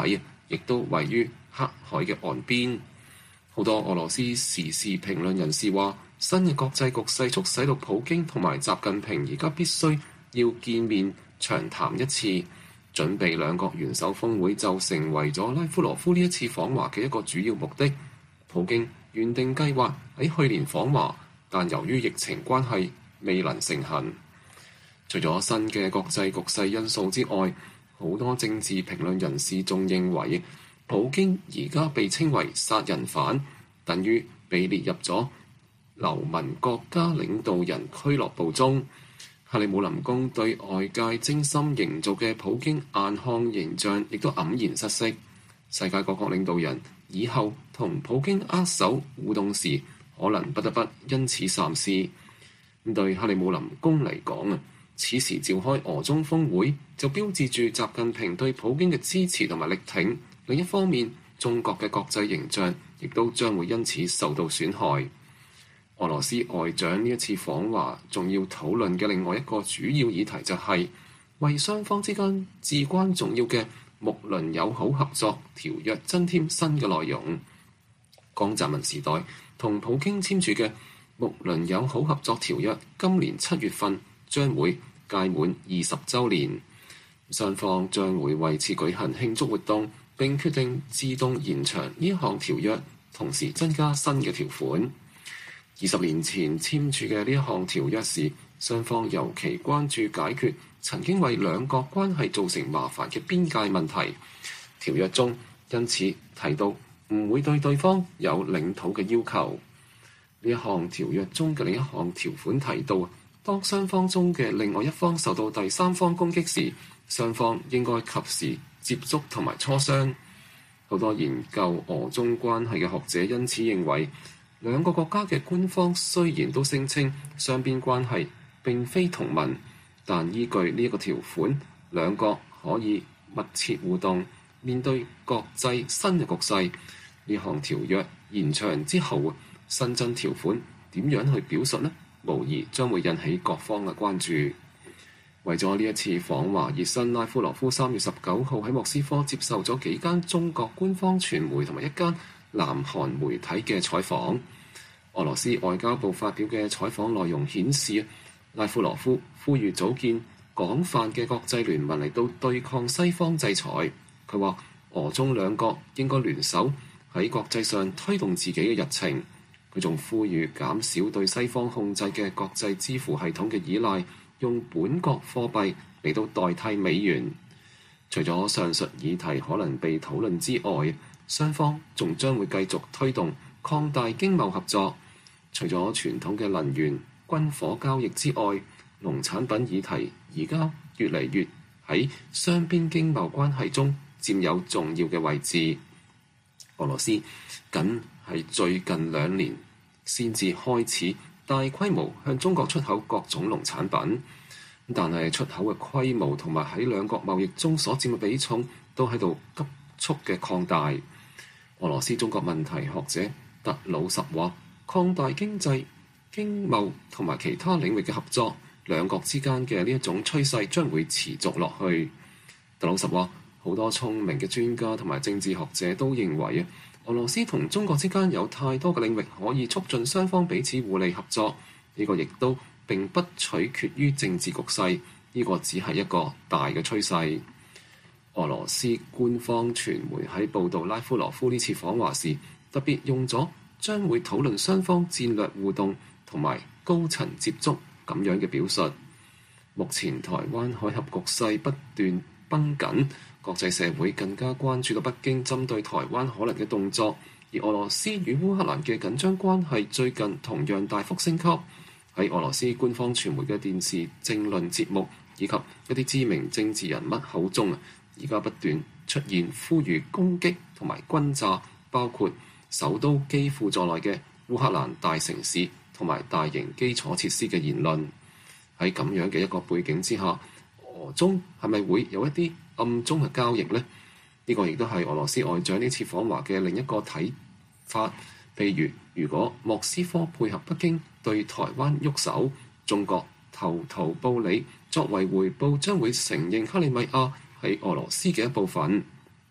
亦都位於黑海嘅岸邊。好多俄羅斯時事評論人士話，新嘅國際局勢促使到普京同埋習近平而家必須要見面長談一次，準備兩國元首峰會就成為咗拉夫羅夫呢一次訪華嘅一個主要目的。普京原定計劃喺去年訪華，但由於疫情關係未能成行。除咗新嘅國際局勢因素之外，好多政治評論人士仲認為，普京而家被稱為殺人犯，等於被列入咗流氓國家領導人俱樂部中。克里姆林宮對外界精心營造嘅普京硬漢形象亦都黯然失色。世界各國領導人以後同普京握手互動時，可能不得不因此三思。咁對克里姆林宮嚟講啊，此時召開俄中峰會，就標誌住習近平對普京嘅支持同埋力挺。另一方面，中國嘅國際形象亦都將會因此受到損害。俄羅斯外長呢一次訪華，仲要討論嘅另外一個主要議題就係為雙方之間至關重要嘅睦鄰友好合作條約增添新嘅內容。江澤民時代同普京簽署嘅睦鄰友好合作條約，今年七月份將會屆滿二十週年，雙方將會為此舉行慶祝活動，並決定自動延長呢項條約，同時增加新嘅條款。二十年前簽署嘅呢一項條約時，雙方尤其關注解決曾經為兩國關係造成麻煩嘅邊界問題。條約中因此提到唔會對對方有領土嘅要求。呢一項條約中嘅另一項條款提到，當雙方中嘅另外一方受到第三方攻擊時，雙方應該及時接觸同埋磋商。好多研究俄中關係嘅學者因此認為，兩個國家嘅官方雖然都聲稱雙邊關係並非同盟，但依據呢一個條款，兩國可以密切互動。面對國際新嘅局勢，呢項條約延長之後，新增條款點樣去表述呢？無疑將會引起各方嘅關注。為咗呢一次訪華熱身，拉夫羅夫三月十九號喺莫斯科接受咗幾間中國官方傳媒同埋一間南韓媒體嘅採訪。俄羅斯外交部發表嘅採訪內容顯示，拉夫羅夫呼籲組建廣泛嘅國際聯盟嚟到對抗西方制裁。佢話俄中兩國應該聯手喺國際上推動自己嘅日程。佢仲呼籲減少對西方控制嘅國際支付系統嘅依賴，用本國貨幣嚟到代替美元。除咗上述議題可能被討論之外，雙方仲將會繼續推動擴大經貿合作。除咗傳統嘅能源、軍火交易之外，農產品議題而家越嚟越喺雙邊經貿關係中佔有重要嘅位置。俄羅斯僅係最近兩年先至開始大規模向中國出口各種農產品，但係出口嘅規模同埋喺兩國貿易中所佔嘅比重都喺度急速嘅擴大。俄羅斯中國問題學者特魯什話，擴大經濟、經貿同埋其他領域嘅合作，兩國之間嘅呢一種趨勢將會持續落去。特魯什話，好多聰明嘅專家同埋政治學者都認為啊，俄羅斯同中國之間有太多嘅領域可以促進雙方彼此互利合作。呢個亦都並不取決於政治局勢，呢個只係一個大嘅趨勢。俄羅斯官方傳媒喺報導拉夫羅夫呢次訪華時，特別用咗將會討論雙方戰略互動同埋高層接觸咁樣嘅表述。目前台灣海峽局勢不斷繃緊，國際社會更加關注到北京針對台灣可能嘅動作，而俄羅斯與烏克蘭嘅緊張關係最近同樣大幅升級。喺俄羅斯官方傳媒嘅電視政論節目以及一啲知名政治人物口中啊，而家不斷出現呼籲攻擊同埋轟炸包括首都基輔在內嘅烏克蘭大城市同埋大型基礎設施嘅言論。喺咁樣嘅一個背景之下，俄中係咪會有一啲暗中嘅交易呢？呢、這個亦都係俄羅斯外長呢次訪華嘅另一個睇法。譬如，如果莫斯科配合北京對台灣喐手，中國投桃報李，作為回報將會承認克里米亞係俄羅斯嘅一部分。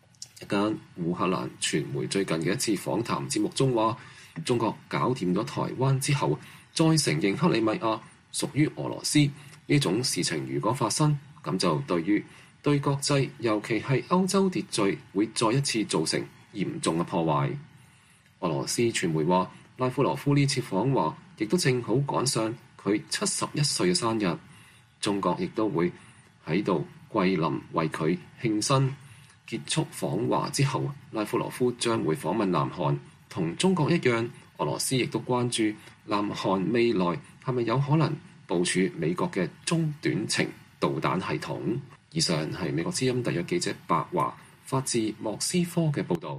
一間烏克蘭傳媒最近嘅一次訪談節目中話，中國搞掂咗台灣之後，再承認克里米亞屬於俄羅斯，呢種事情如果發生，咁就對於對國際，尤其係歐洲秩序，會再一次造成嚴重嘅破壞。俄羅斯傳媒話，拉夫羅夫呢次訪華亦都正好趕上佢七十一歲嘅生日，中國亦都會喺度桂林為佢慶生。結束訪華之後，拉夫羅夫將會訪問南韓。同中國一樣，俄羅斯亦都關注南韓未來係咪有可能部署美國嘅中短程導彈系統。以上係美國之音特約記者白華發自莫斯科嘅報導。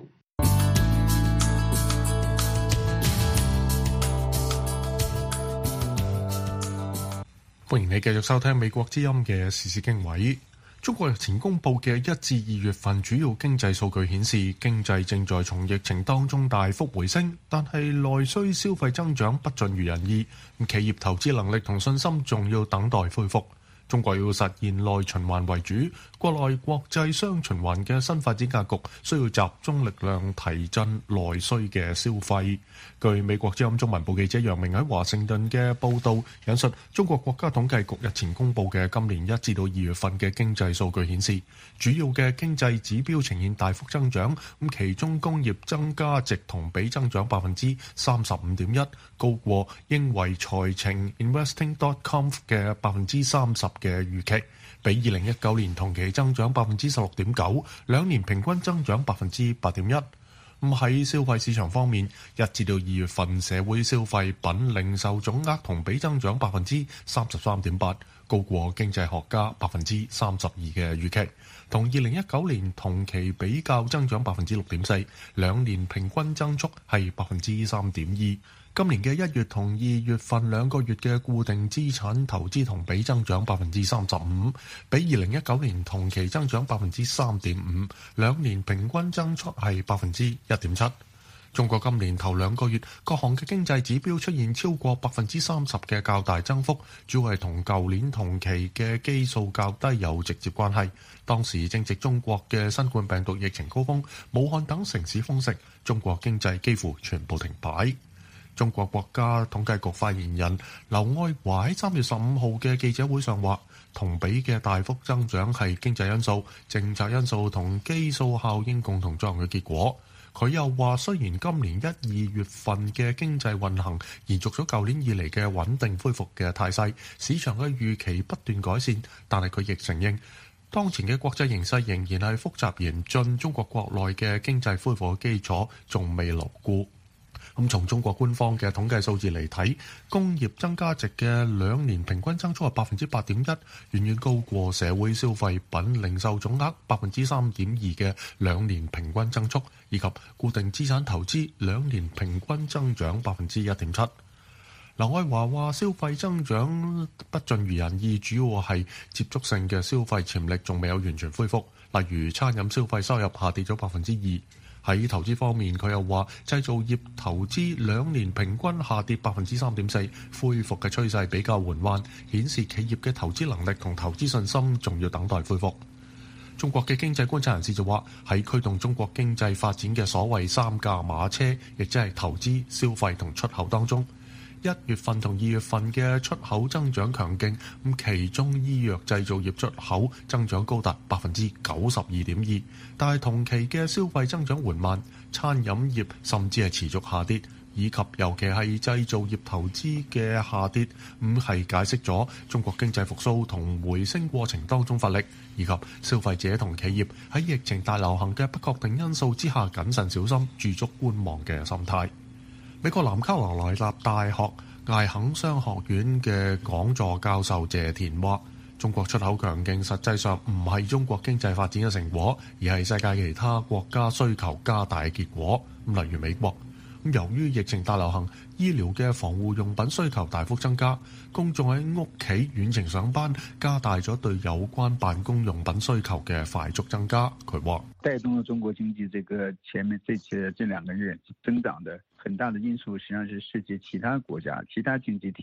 歡迎你繼續收聽美國之音嘅時事經緯。中國日前公布嘅一至二月份主要經濟數據顯示，經濟正在從疫情當中大幅回升，但係內需消費增長不盡如人意，企業投資能力同信心仲要等待恢復。中國要實現內循環為主，國內國際雙循環嘅新發展格局需要集中力量提振內需嘅消費。據美國之音中文部記者楊明喺華盛頓嘅報導，引述中國國家統計局日前公布嘅今年一至到二月份嘅經濟數據顯示，主要嘅經濟指標呈現大幅增長，咁其中工業增加值同比增長百分之三十五點一，高過英維財情 Investing dot com 嘅百分之三十嘅預期，比二零一九年同期增長百分之十六點九，兩年平均增長百分之八點一。咁喺消費市場方面，一至到二月份社會消費品零售總額同比增長百分之三十三點八，高過經濟學家百分之三十二嘅預期，同二零一九年同期比較增長百分之六點四，兩年平均增速係百分之三點二。今年嘅一月同二月份兩個月嘅固定資產投資同比增長百分之三十五，比二零一九年同期增長百分之三點五，兩年平均增速係百分之一點七。中國今年頭兩個月各項嘅經濟指標出現超過百分之三十嘅較大增幅，主要係同舊年同期嘅基數較低有直接關係。當時正值中國嘅新冠病毒疫情高峰，武漢等城市封城，中國經濟幾乎全部停擺。中國國家統計局發言人劉愛華喺三月十五號嘅記者會上話，同比嘅大幅增長係經濟因素、政策因素同基數效應共同作用嘅結果。佢又話，雖然今年一、二月份嘅經濟運行延續咗舊年以嚟嘅穩定恢復嘅態勢，市場嘅預期不斷改善，但係佢亦承認，當前嘅國際形勢仍然係複雜嚴峻，中國國內嘅經濟恢復嘅基礎仲未牢固。咁從中國官方嘅統計數字嚟睇，工業增加值嘅兩年平均增速係百分之八點一，遠遠高過社會消費品零售總額百分之三點二嘅兩年平均增速，以及固定資產投資兩年平均增長百分之一點七。劉愛華話：消費增長不盡如人意，主要係接觸性嘅消費潛力仲未有完全恢復，例如餐飲消費收入下跌咗百分之二。喺投資方面，佢又話製造業投資兩年平均下跌百分之三點四，恢復嘅趨勢比較緩慢，顯示企業嘅投資能力同投資信心仲要等待恢復。中國嘅經濟觀察人士就話，喺驅動中國經濟發展嘅所謂三駕馬車，亦即係投資、消費同出口當中，一月份同二月份嘅出口增長強勁，咁其中醫藥製造業出口增長高達百分之九十二點二，但係同期嘅消費增長緩慢，餐飲業甚至係持續下跌，以及尤其係製造業投資嘅下跌，咁係解釋咗中國經濟復甦同回升過程當中乏力，以及消費者同企業喺疫情大流行嘅不確定因素之下謹慎小心、駐足觀望嘅心態。美國南卡羅來納大學艾肯商學院嘅講座教授謝田話，中國出口強勁實際上唔係中國經濟發展嘅成果，而係世界其他國家需求加大嘅結果。例如美國，由於疫情大流行，醫療嘅防護用品需求大幅增加，公眾喺屋企遠程上班，加大咗對有關辦公用品需求嘅快速增加。佢話帶動了中國經濟這個前面這些這兩個月增長的很大的因素，實際上是世界其他國家、其他經濟體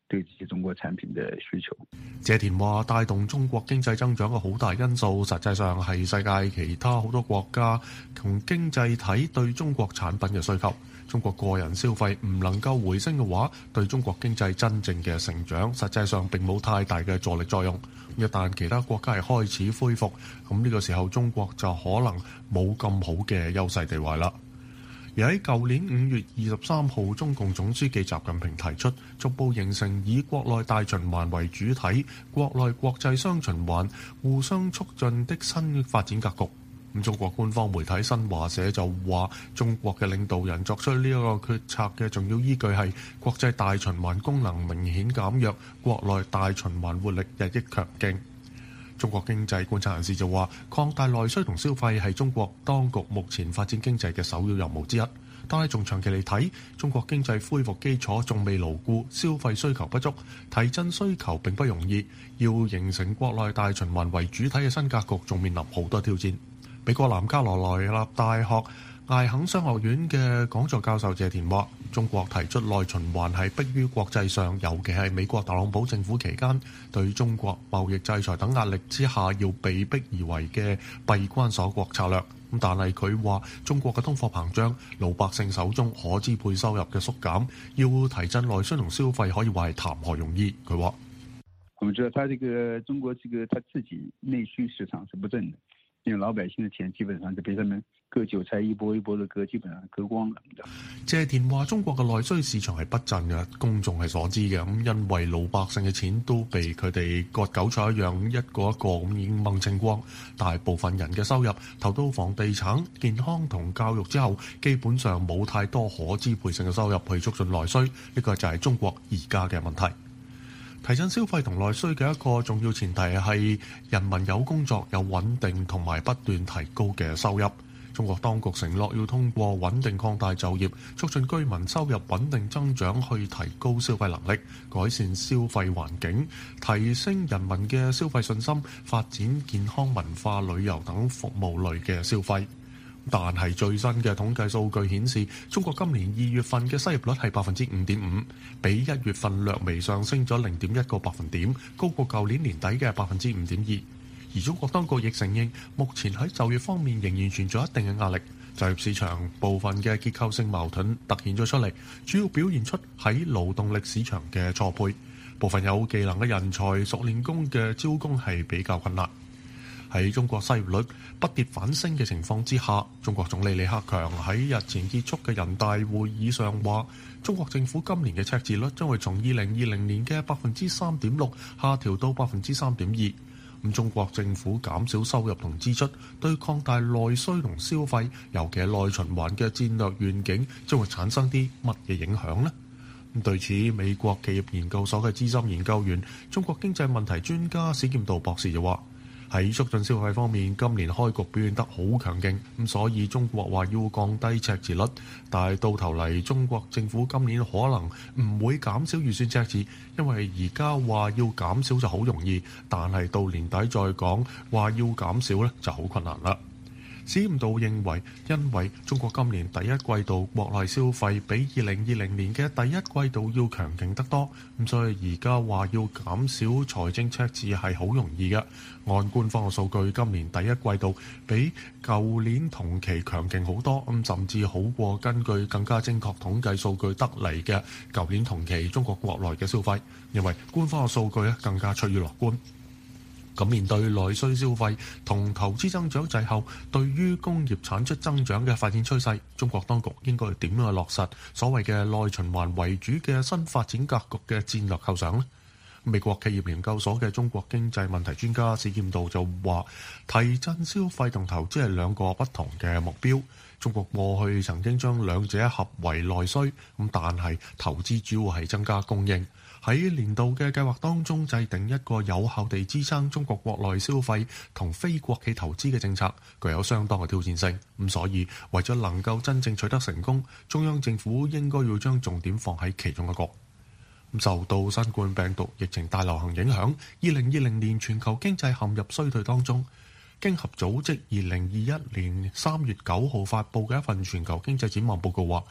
對這些中國產品的需求。 謝田話：帶動中國經濟增長嘅好大因素，實際上係世界其他好多國家同經濟體對中國產品嘅需求。中國個人消費唔能夠回升嘅話，對中國經濟真正嘅成長，實際上並冇太大嘅助力作用。一旦其他國家係開始恢復，咁呢個時候中國就可能冇咁好嘅優勢地位啦。而喺舊年五月二十三號，中共總書記習近平提出逐步形成以國內大循環為主體、國內國際雙循環互相促進的新發展格局。咁中國官方媒體新華社就話，中國嘅領導人作出呢一個決策嘅重要依據係國際大循環功能明顯減弱，國內大循環活力日益強勁。中國經濟觀察人士就話，擴大內需同消費係中國當局目前發展經濟嘅首要任務之一。但係從長期嚟睇，中國經濟恢復基礎仲未牢固，消費需求不足，提振需求並不容易。要形成國內大循環為主體嘅新格局，仲面臨好多挑戰。美國南卡羅來納大學艾肯商學院嘅講座教授謝田話，中國提出內循環係迫於國際上，尤其係美國特朗普政府期間對中國貿易制裁等壓力之下，要被迫而為嘅閉關鎖國策略。咁但係佢話，中國嘅通貨膨脹、老百姓手中可支配收入嘅縮減，要提振內需同消費，可以話係談何容易。佢話： 我們知道，他這個中國這個他自己內需市場是不振的。因為老百姓嘅錢基本上就被他們割韭菜一波一波的割，基本上割光了。 謝田話：中國嘅內需市場係不振嘅，公眾係所知嘅。咁因為老百姓嘅錢都被佢哋割韭菜一樣一個一個咁已經掹清光，大部分人嘅收入投到房地產、健康同教育之後，基本上冇太多可支配性嘅收入去促進內需。呢個就係中國而家嘅問題。提振消費同內需嘅一個重要前提係人民有工作、有穩定同埋不斷提高嘅收入。中國當局承諾要通過穩定擴大就業，促進居民收入穩定增長，去提高消費能力，改善消費環境，提升人民嘅消費信心，發展健康、文化、旅遊等服務類嘅消費。但係最新嘅統計數據顯示，中國今年二月份嘅失業率係百分之五點五，比一月份略微上升咗零點一個百分點，高過舊年年底嘅百分之五點二。而中國當局亦承認，目前喺就業方面仍然存在一定嘅壓力，就業市場部分嘅結構性矛盾突顯咗出嚟，主要表現出喺勞動力市場嘅錯配，部分有技能嘅人才、熟練工嘅招工係比較困難。喺中國失業率不跌反升嘅情況之下，中國總理李克強喺日前結束嘅人大會議上話，中國政府今年嘅赤字率將會從二零二零年嘅百分之三點六下調到百分之三點二。咁中國政府減少收入同支出，對擴大內需同消費，尤其係內循環嘅戰略願景，將會產生啲乜嘢影響呢？咁對此，美國企業研究所嘅資深研究員、中國經濟問題專家史劍道博士就話：喺促進消費方面，今年開局表現得好強勁，咁所以中國話要降低赤字率，但係到頭嚟，中國政府今年可能唔會減少預算赤字，因為而家話要減少就好容易，但係到年底再講話要減少咧就好困難啦。史劍道認為，因為中國今年第一季度國內消費比二零二零年嘅第一季度要強勁得多，咁所以而家話要減少財政赤字係好容易嘅。按官方嘅數據，今年第一季度比舊年同期強勁好多，咁甚至好過根據更加精確統計數據得嚟嘅舊年同期中國國內嘅消費，因為官方嘅數據咧更加趨於樂觀。咁面對內需消費同投資增長滯後，對於工業產出增長嘅發展趨勢，中國當局應該點樣去落實所謂嘅內循環為主嘅新發展格局嘅戰略構想呢？美國企業研究所嘅中國經濟問題專家史劍道就話，提振消費同投資係兩個不同嘅目標。中國過去曾經將兩者合為內需，咁但係投資主要係增加供應。喺年度嘅計劃當中，制定一個有效地支撐中國國內消費同非國企投資嘅政策，具有相當嘅挑戰性。咁所以為咗能夠真正取得成功，中央政府應該要將重點放喺其中一個。受到新冠病毒疫情大流行影響，二零二零年全球經濟陷入衰退當中。經合組織二零二一年三月九號發布嘅一份全球經濟展望報告話，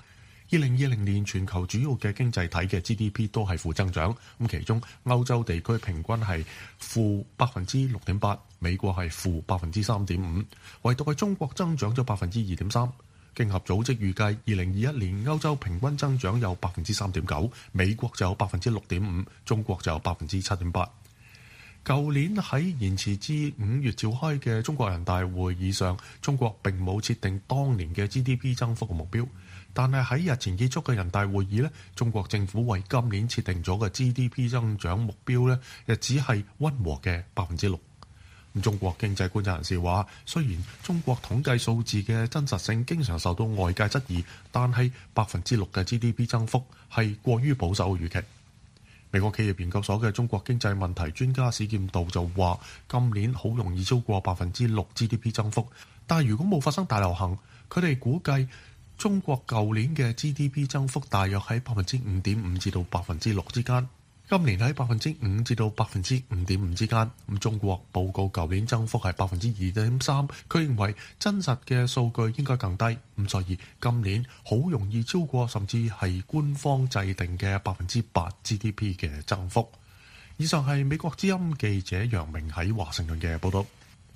二零二零年全球主要嘅經濟體嘅 G D P 都係負增長，咁其中歐洲地區平均係負百分之六點八，美國係負百分之三點五，唯獨係中國增長咗百分之二點三。經合組織預計二零二一年歐洲平均增長有百分之三點九，美國就有百分之六點五，中國就有百分之七點八。舊年喺延遲至五月召開嘅中國人大會議上，中國並冇設定當年嘅 G D P 增幅嘅目標，但係喺日前結束嘅人大會議呢，中國政府為今年設定咗嘅 G D P 增長目標呢，亦只係溫和嘅百分之六。咁中國經濟觀察人士話，雖然中國統計數字嘅真實性經常受到外界質疑，但係百分之六嘅 G D P 增幅係過於保守嘅預期。美國企業研究所嘅中國經濟問題專家史劍道就話，今年好容易超過百分之六 G D P 增幅，但係如果冇發生大流行，佢哋估計中國舊年嘅 G D P 增幅大約喺百分之五點五至到百分之六之間，今年喺百分之五至到百分之五點五之間。咁中國報告舊年增幅係百分之二點三，佢認為真實嘅數據應該更低，咁所以今年好容易超過甚至係官方制定嘅百分之八 G D P 嘅增幅。以上係美國之音記者楊明喺華盛頓嘅報道。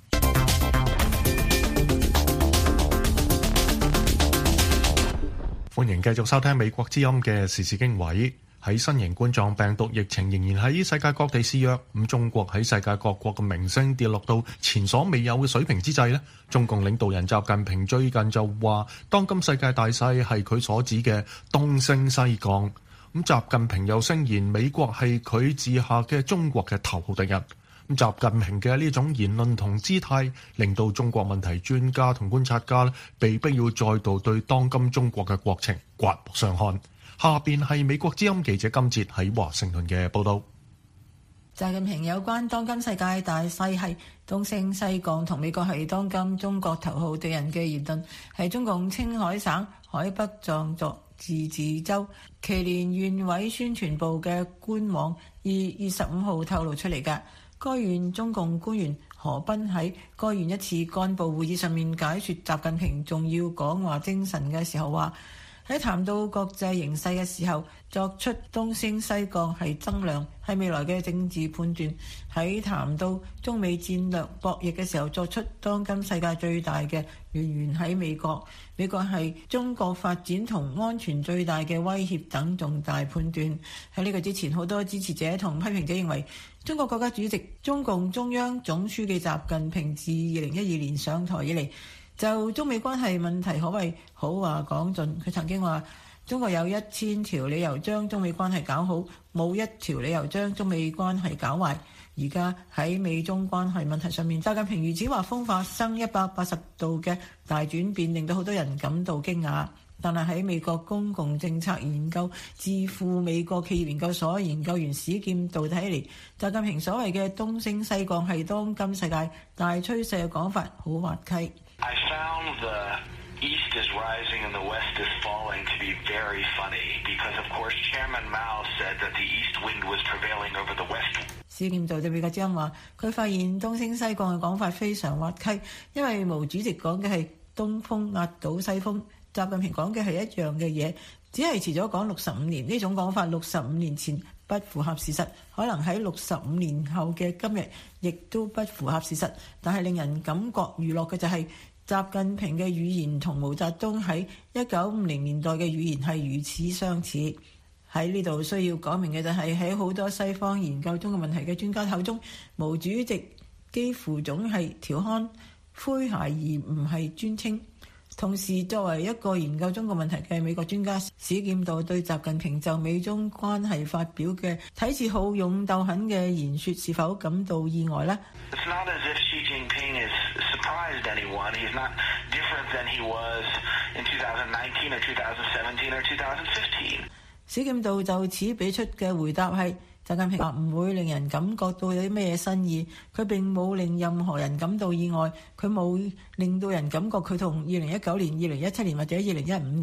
歡迎繼續收聽美國之音嘅時事經緯。喺新型冠狀病毒疫情仍然喺世界各地肆虐，咁中國喺世界各國嘅名聲跌落到前所未有嘅水平之際呢，中共領導人習近平最近就話，當今世界大勢係佢所指嘅東升西降。咁習近平又聲言美國係佢治下嘅中國嘅頭號敵人。咁習近平嘅呢種言論同姿態，令到中國問題專家同觀察家咧，被逼要再度對當今中國嘅國情刮目相看。下邊係美國之音記者金哲喺華盛頓嘅報道。 習近平有關當今世界大勢係東升西降同美國係當今中國頭號敵人嘅言論，係中共青海省海北藏族自治州祁連縣委宣傳部嘅官網二月十五號透露出嚟嘅。該縣中共官員何斌喺該縣一次幹部會議上面解說習近平重要講話精神嘅時候話，喺談到國際形勢嘅時候，作出東升西降係增量，係未來嘅政治判斷；喺談到中美戰略博弈嘅時候，作出當今世界最大嘅源源喺美國，美國係中國發展同安全最大嘅威脅等重大判斷。喺呢個之前，好多支持者同批評者認為，中國國家主席、中共中央總書記習近平自二零一二年上台以嚟，就中美關係問題可謂好話講盡。佢曾經話，中國有一千條理由將中美關係搞好，冇一條理由將中美關係搞壞。而家喺美中關係問題上面，習近平如此畫風發生一百八十度嘅大轉變，令到好多人感到驚訝。但係喺美國公共政策研究智庫美國企業研究所研究員史劍道睇嚟，習近平所謂嘅東升西降係當今世界大趨勢嘅講法，好滑稽。 I found the East is rising and the West is falling to be very funny because of course Chairman Mao said that the East wind was prevailing over the West. 史劍道對美國之音話，佢發現東升西降嘅講法非常滑稽，因為毛主席講嘅係東風壓倒西風，習近平講嘅係一樣嘅嘢，只係遲咗講六十五年。呢種講法六十五年前不符合事實，可能喺六十五年後嘅今日亦都不符合事實。但係令人感覺娛樂嘅就係習近平嘅語言同毛澤東喺一九五零年代嘅語言係如此相似。喺呢度需要講明嘅就係喺好多西方研究中國問題嘅專家口中，毛主席幾乎總係調侃詼諧而唔係尊稱。同時，作為一個研究中國問題嘅美國專家，史劍道對習近平就美中關係發表嘅睇似好勇鬥狠嘅言說是否感到意外呢？ It's not as if Xi Jinping has surprised anyone. He's not different than he was in twenty nineteen or twenty seventeen or twenty fifteen. 史劍道就此俾出嘅回答係，習近平話唔會令人感覺到有啲咩新意，佢並冇令任何人感到意外，佢冇令到人感覺佢同二零一九年、二零一七年或者二零一五年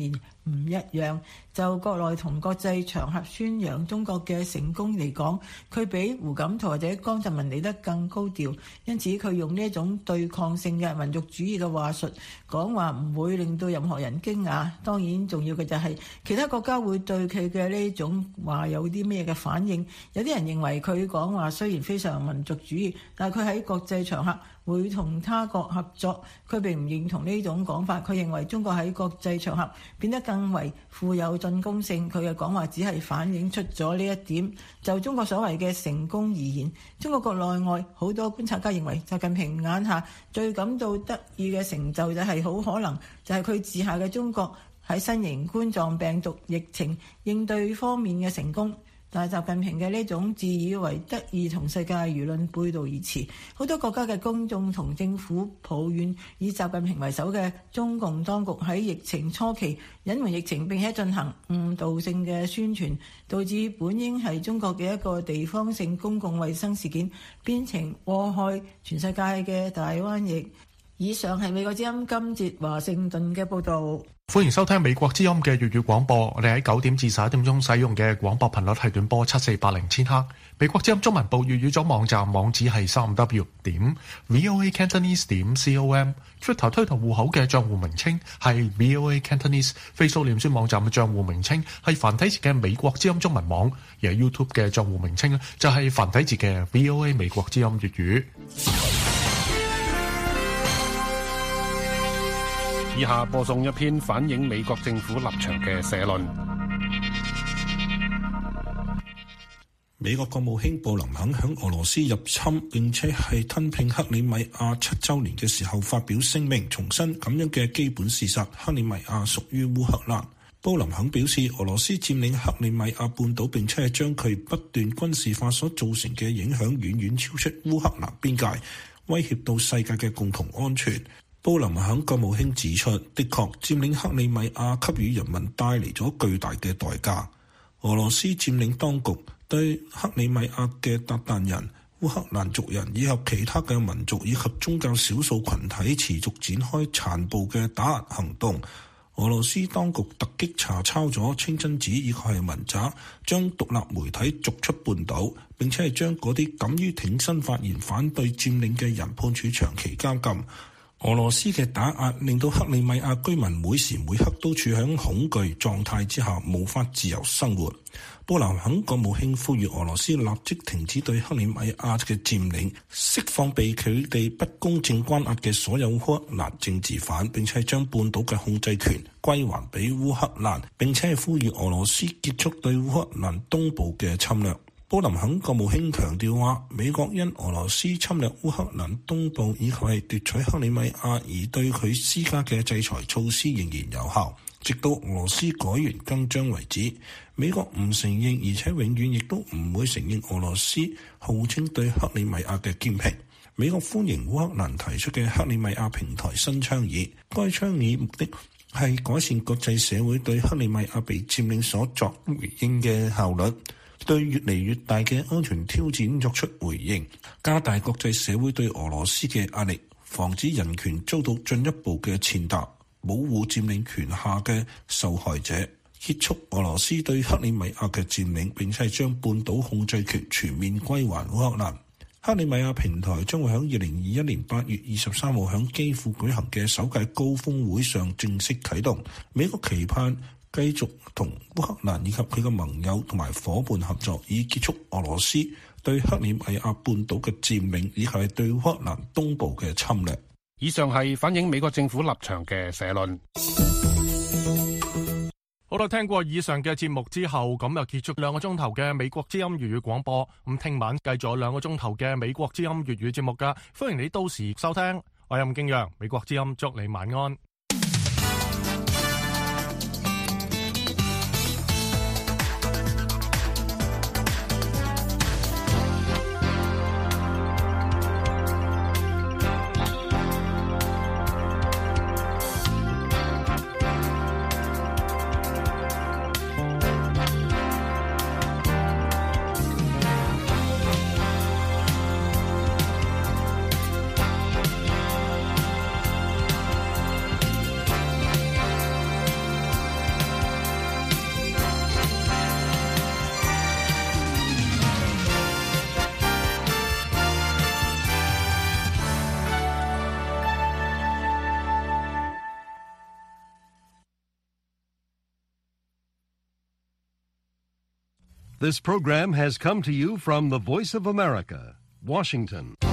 唔一樣。就國內同國際場合宣揚中國嘅成功嚟講，佢比胡錦濤或者江澤民嚟得更高調，因此佢用呢一種對抗性嘅民族主義嘅話術講話，唔會令到任何人驚訝。當然重要嘅就係其他國家會對佢嘅呢種話有啲咩嘅反應。有啲人認為佢講話雖然非常民族主義，但係佢喺國際場合會同他國合作，佢並唔認同呢種講法。佢認為中國喺國際場合變得更為富有進攻性，佢嘅講話只係反映出咗呢一點。就中國所謂嘅成功而言，中國國內外好多觀察家認為，習近平眼下最感到得意嘅成就就係好可能就係佢治下嘅中國喺新型冠狀病毒疫情應對方面嘅成功。但係習近平嘅呢種自以為得意同世界輿論背道而馳，好多國家嘅公眾同政府抱怨以習近平為首嘅中共當局喺疫情初期隱瞞疫情並且進行誤導性嘅宣傳，導致本應係中國嘅一個地方性公共衛生事件變成禍害全世界嘅大瘟疫。以上係美國之音今節華盛頓嘅報導。 歡迎收聽美國之音嘅粵語廣播，我哋喺九點至十一點鐘使用嘅廣播頻率係短波七四八零千赫。美國之音中文部粵語組網站網址係三 w 點 voa cantonese 點 com。Twitter 推特戶口嘅賬戶名稱係 voa cantonese。Facebook 臉書網站嘅賬戶名稱係繁體字嘅美國之音中文網，而 YouTube 嘅賬戶名稱就係繁體字嘅 voa 美國之音粵語。 以下播送一篇反映美國政府立場嘅社論。 美國國務卿布林肯響俄羅斯入侵並且係吞併克里米亞七週年嘅時候發表聲明，重申咁樣嘅基本事實：克里米亞屬於烏克蘭。布林肯表示，俄羅斯佔領克里米亞半島並且係將佢不斷軍事化所造成嘅影響遠遠超出烏克蘭邊界，威脅到世界嘅共同安全。布林肯國務卿指出，的確佔領克里米亞給予人民帶嚟咗巨大嘅代價。俄羅斯佔領當局對克里米亞嘅韃靼人、烏克蘭族人以及其他嘅民族以及宗教少數群體持續展開殘暴嘅打壓行動。俄羅斯當局突擊查抄咗清真寺以及係民宅，將獨立媒體逐出半島，並且係將嗰啲敢於挺身發言反對佔領嘅人判處長期監禁。俄羅斯嘅打壓令到克里米亞居民每時每刻都處喺恐懼狀態之下，無法自由生活。布林肯國務卿呼籲俄羅斯立即停止對克里米亞嘅佔領，釋放被佢哋不公正關押嘅所有烏克蘭政治犯，並且將半島嘅控制權歸還俾烏克蘭，並且係呼籲俄羅斯結束對烏克蘭東部嘅侵略。布林肯國務卿強調話，美國因俄羅斯侵略烏克蘭東部以及係奪取克里米亞而對佢施加嘅制裁措施仍然有效，直到俄羅斯改弦更張為止。美國唔承認，而且永遠亦都唔會承認俄羅斯號稱對克里米亞嘅兼併。美國歡迎烏克蘭提出嘅克里米亞平台新倡議，該倡議目的係改善國際社會對克里米亞被佔領所作回應嘅效率，對越嚟越大嘅安全挑戰作出回應，加大國際社會對俄羅斯嘅壓力，防止人權遭到進一步嘅踐踏，保護佔領權下嘅受害者，結束俄羅斯對克里米亞嘅佔領，並且將半島控制權全面歸還烏克蘭。克里米亞平台將會喺二零二一年八月二十三號喺基輔舉行嘅首屆高峰會上正式啟動。美國期盼繼續同烏克蘭以及佢嘅盟友同埋夥伴合作，以結束俄羅斯對克里米亞半島嘅佔領，以及係對烏克蘭東部嘅侵略。 以上係反映美國政府立場嘅社論。 好啦，聽過以上嘅節目之後，咁又結束兩個鐘頭嘅美國之音粵語廣播。咁聽晚繼續有兩個鐘頭嘅美國之音粵語節目噶，歡迎你到時收聽。我係任敬陽，美國之音祝你晚安。 This program has come to you from the Voice of America, Washington.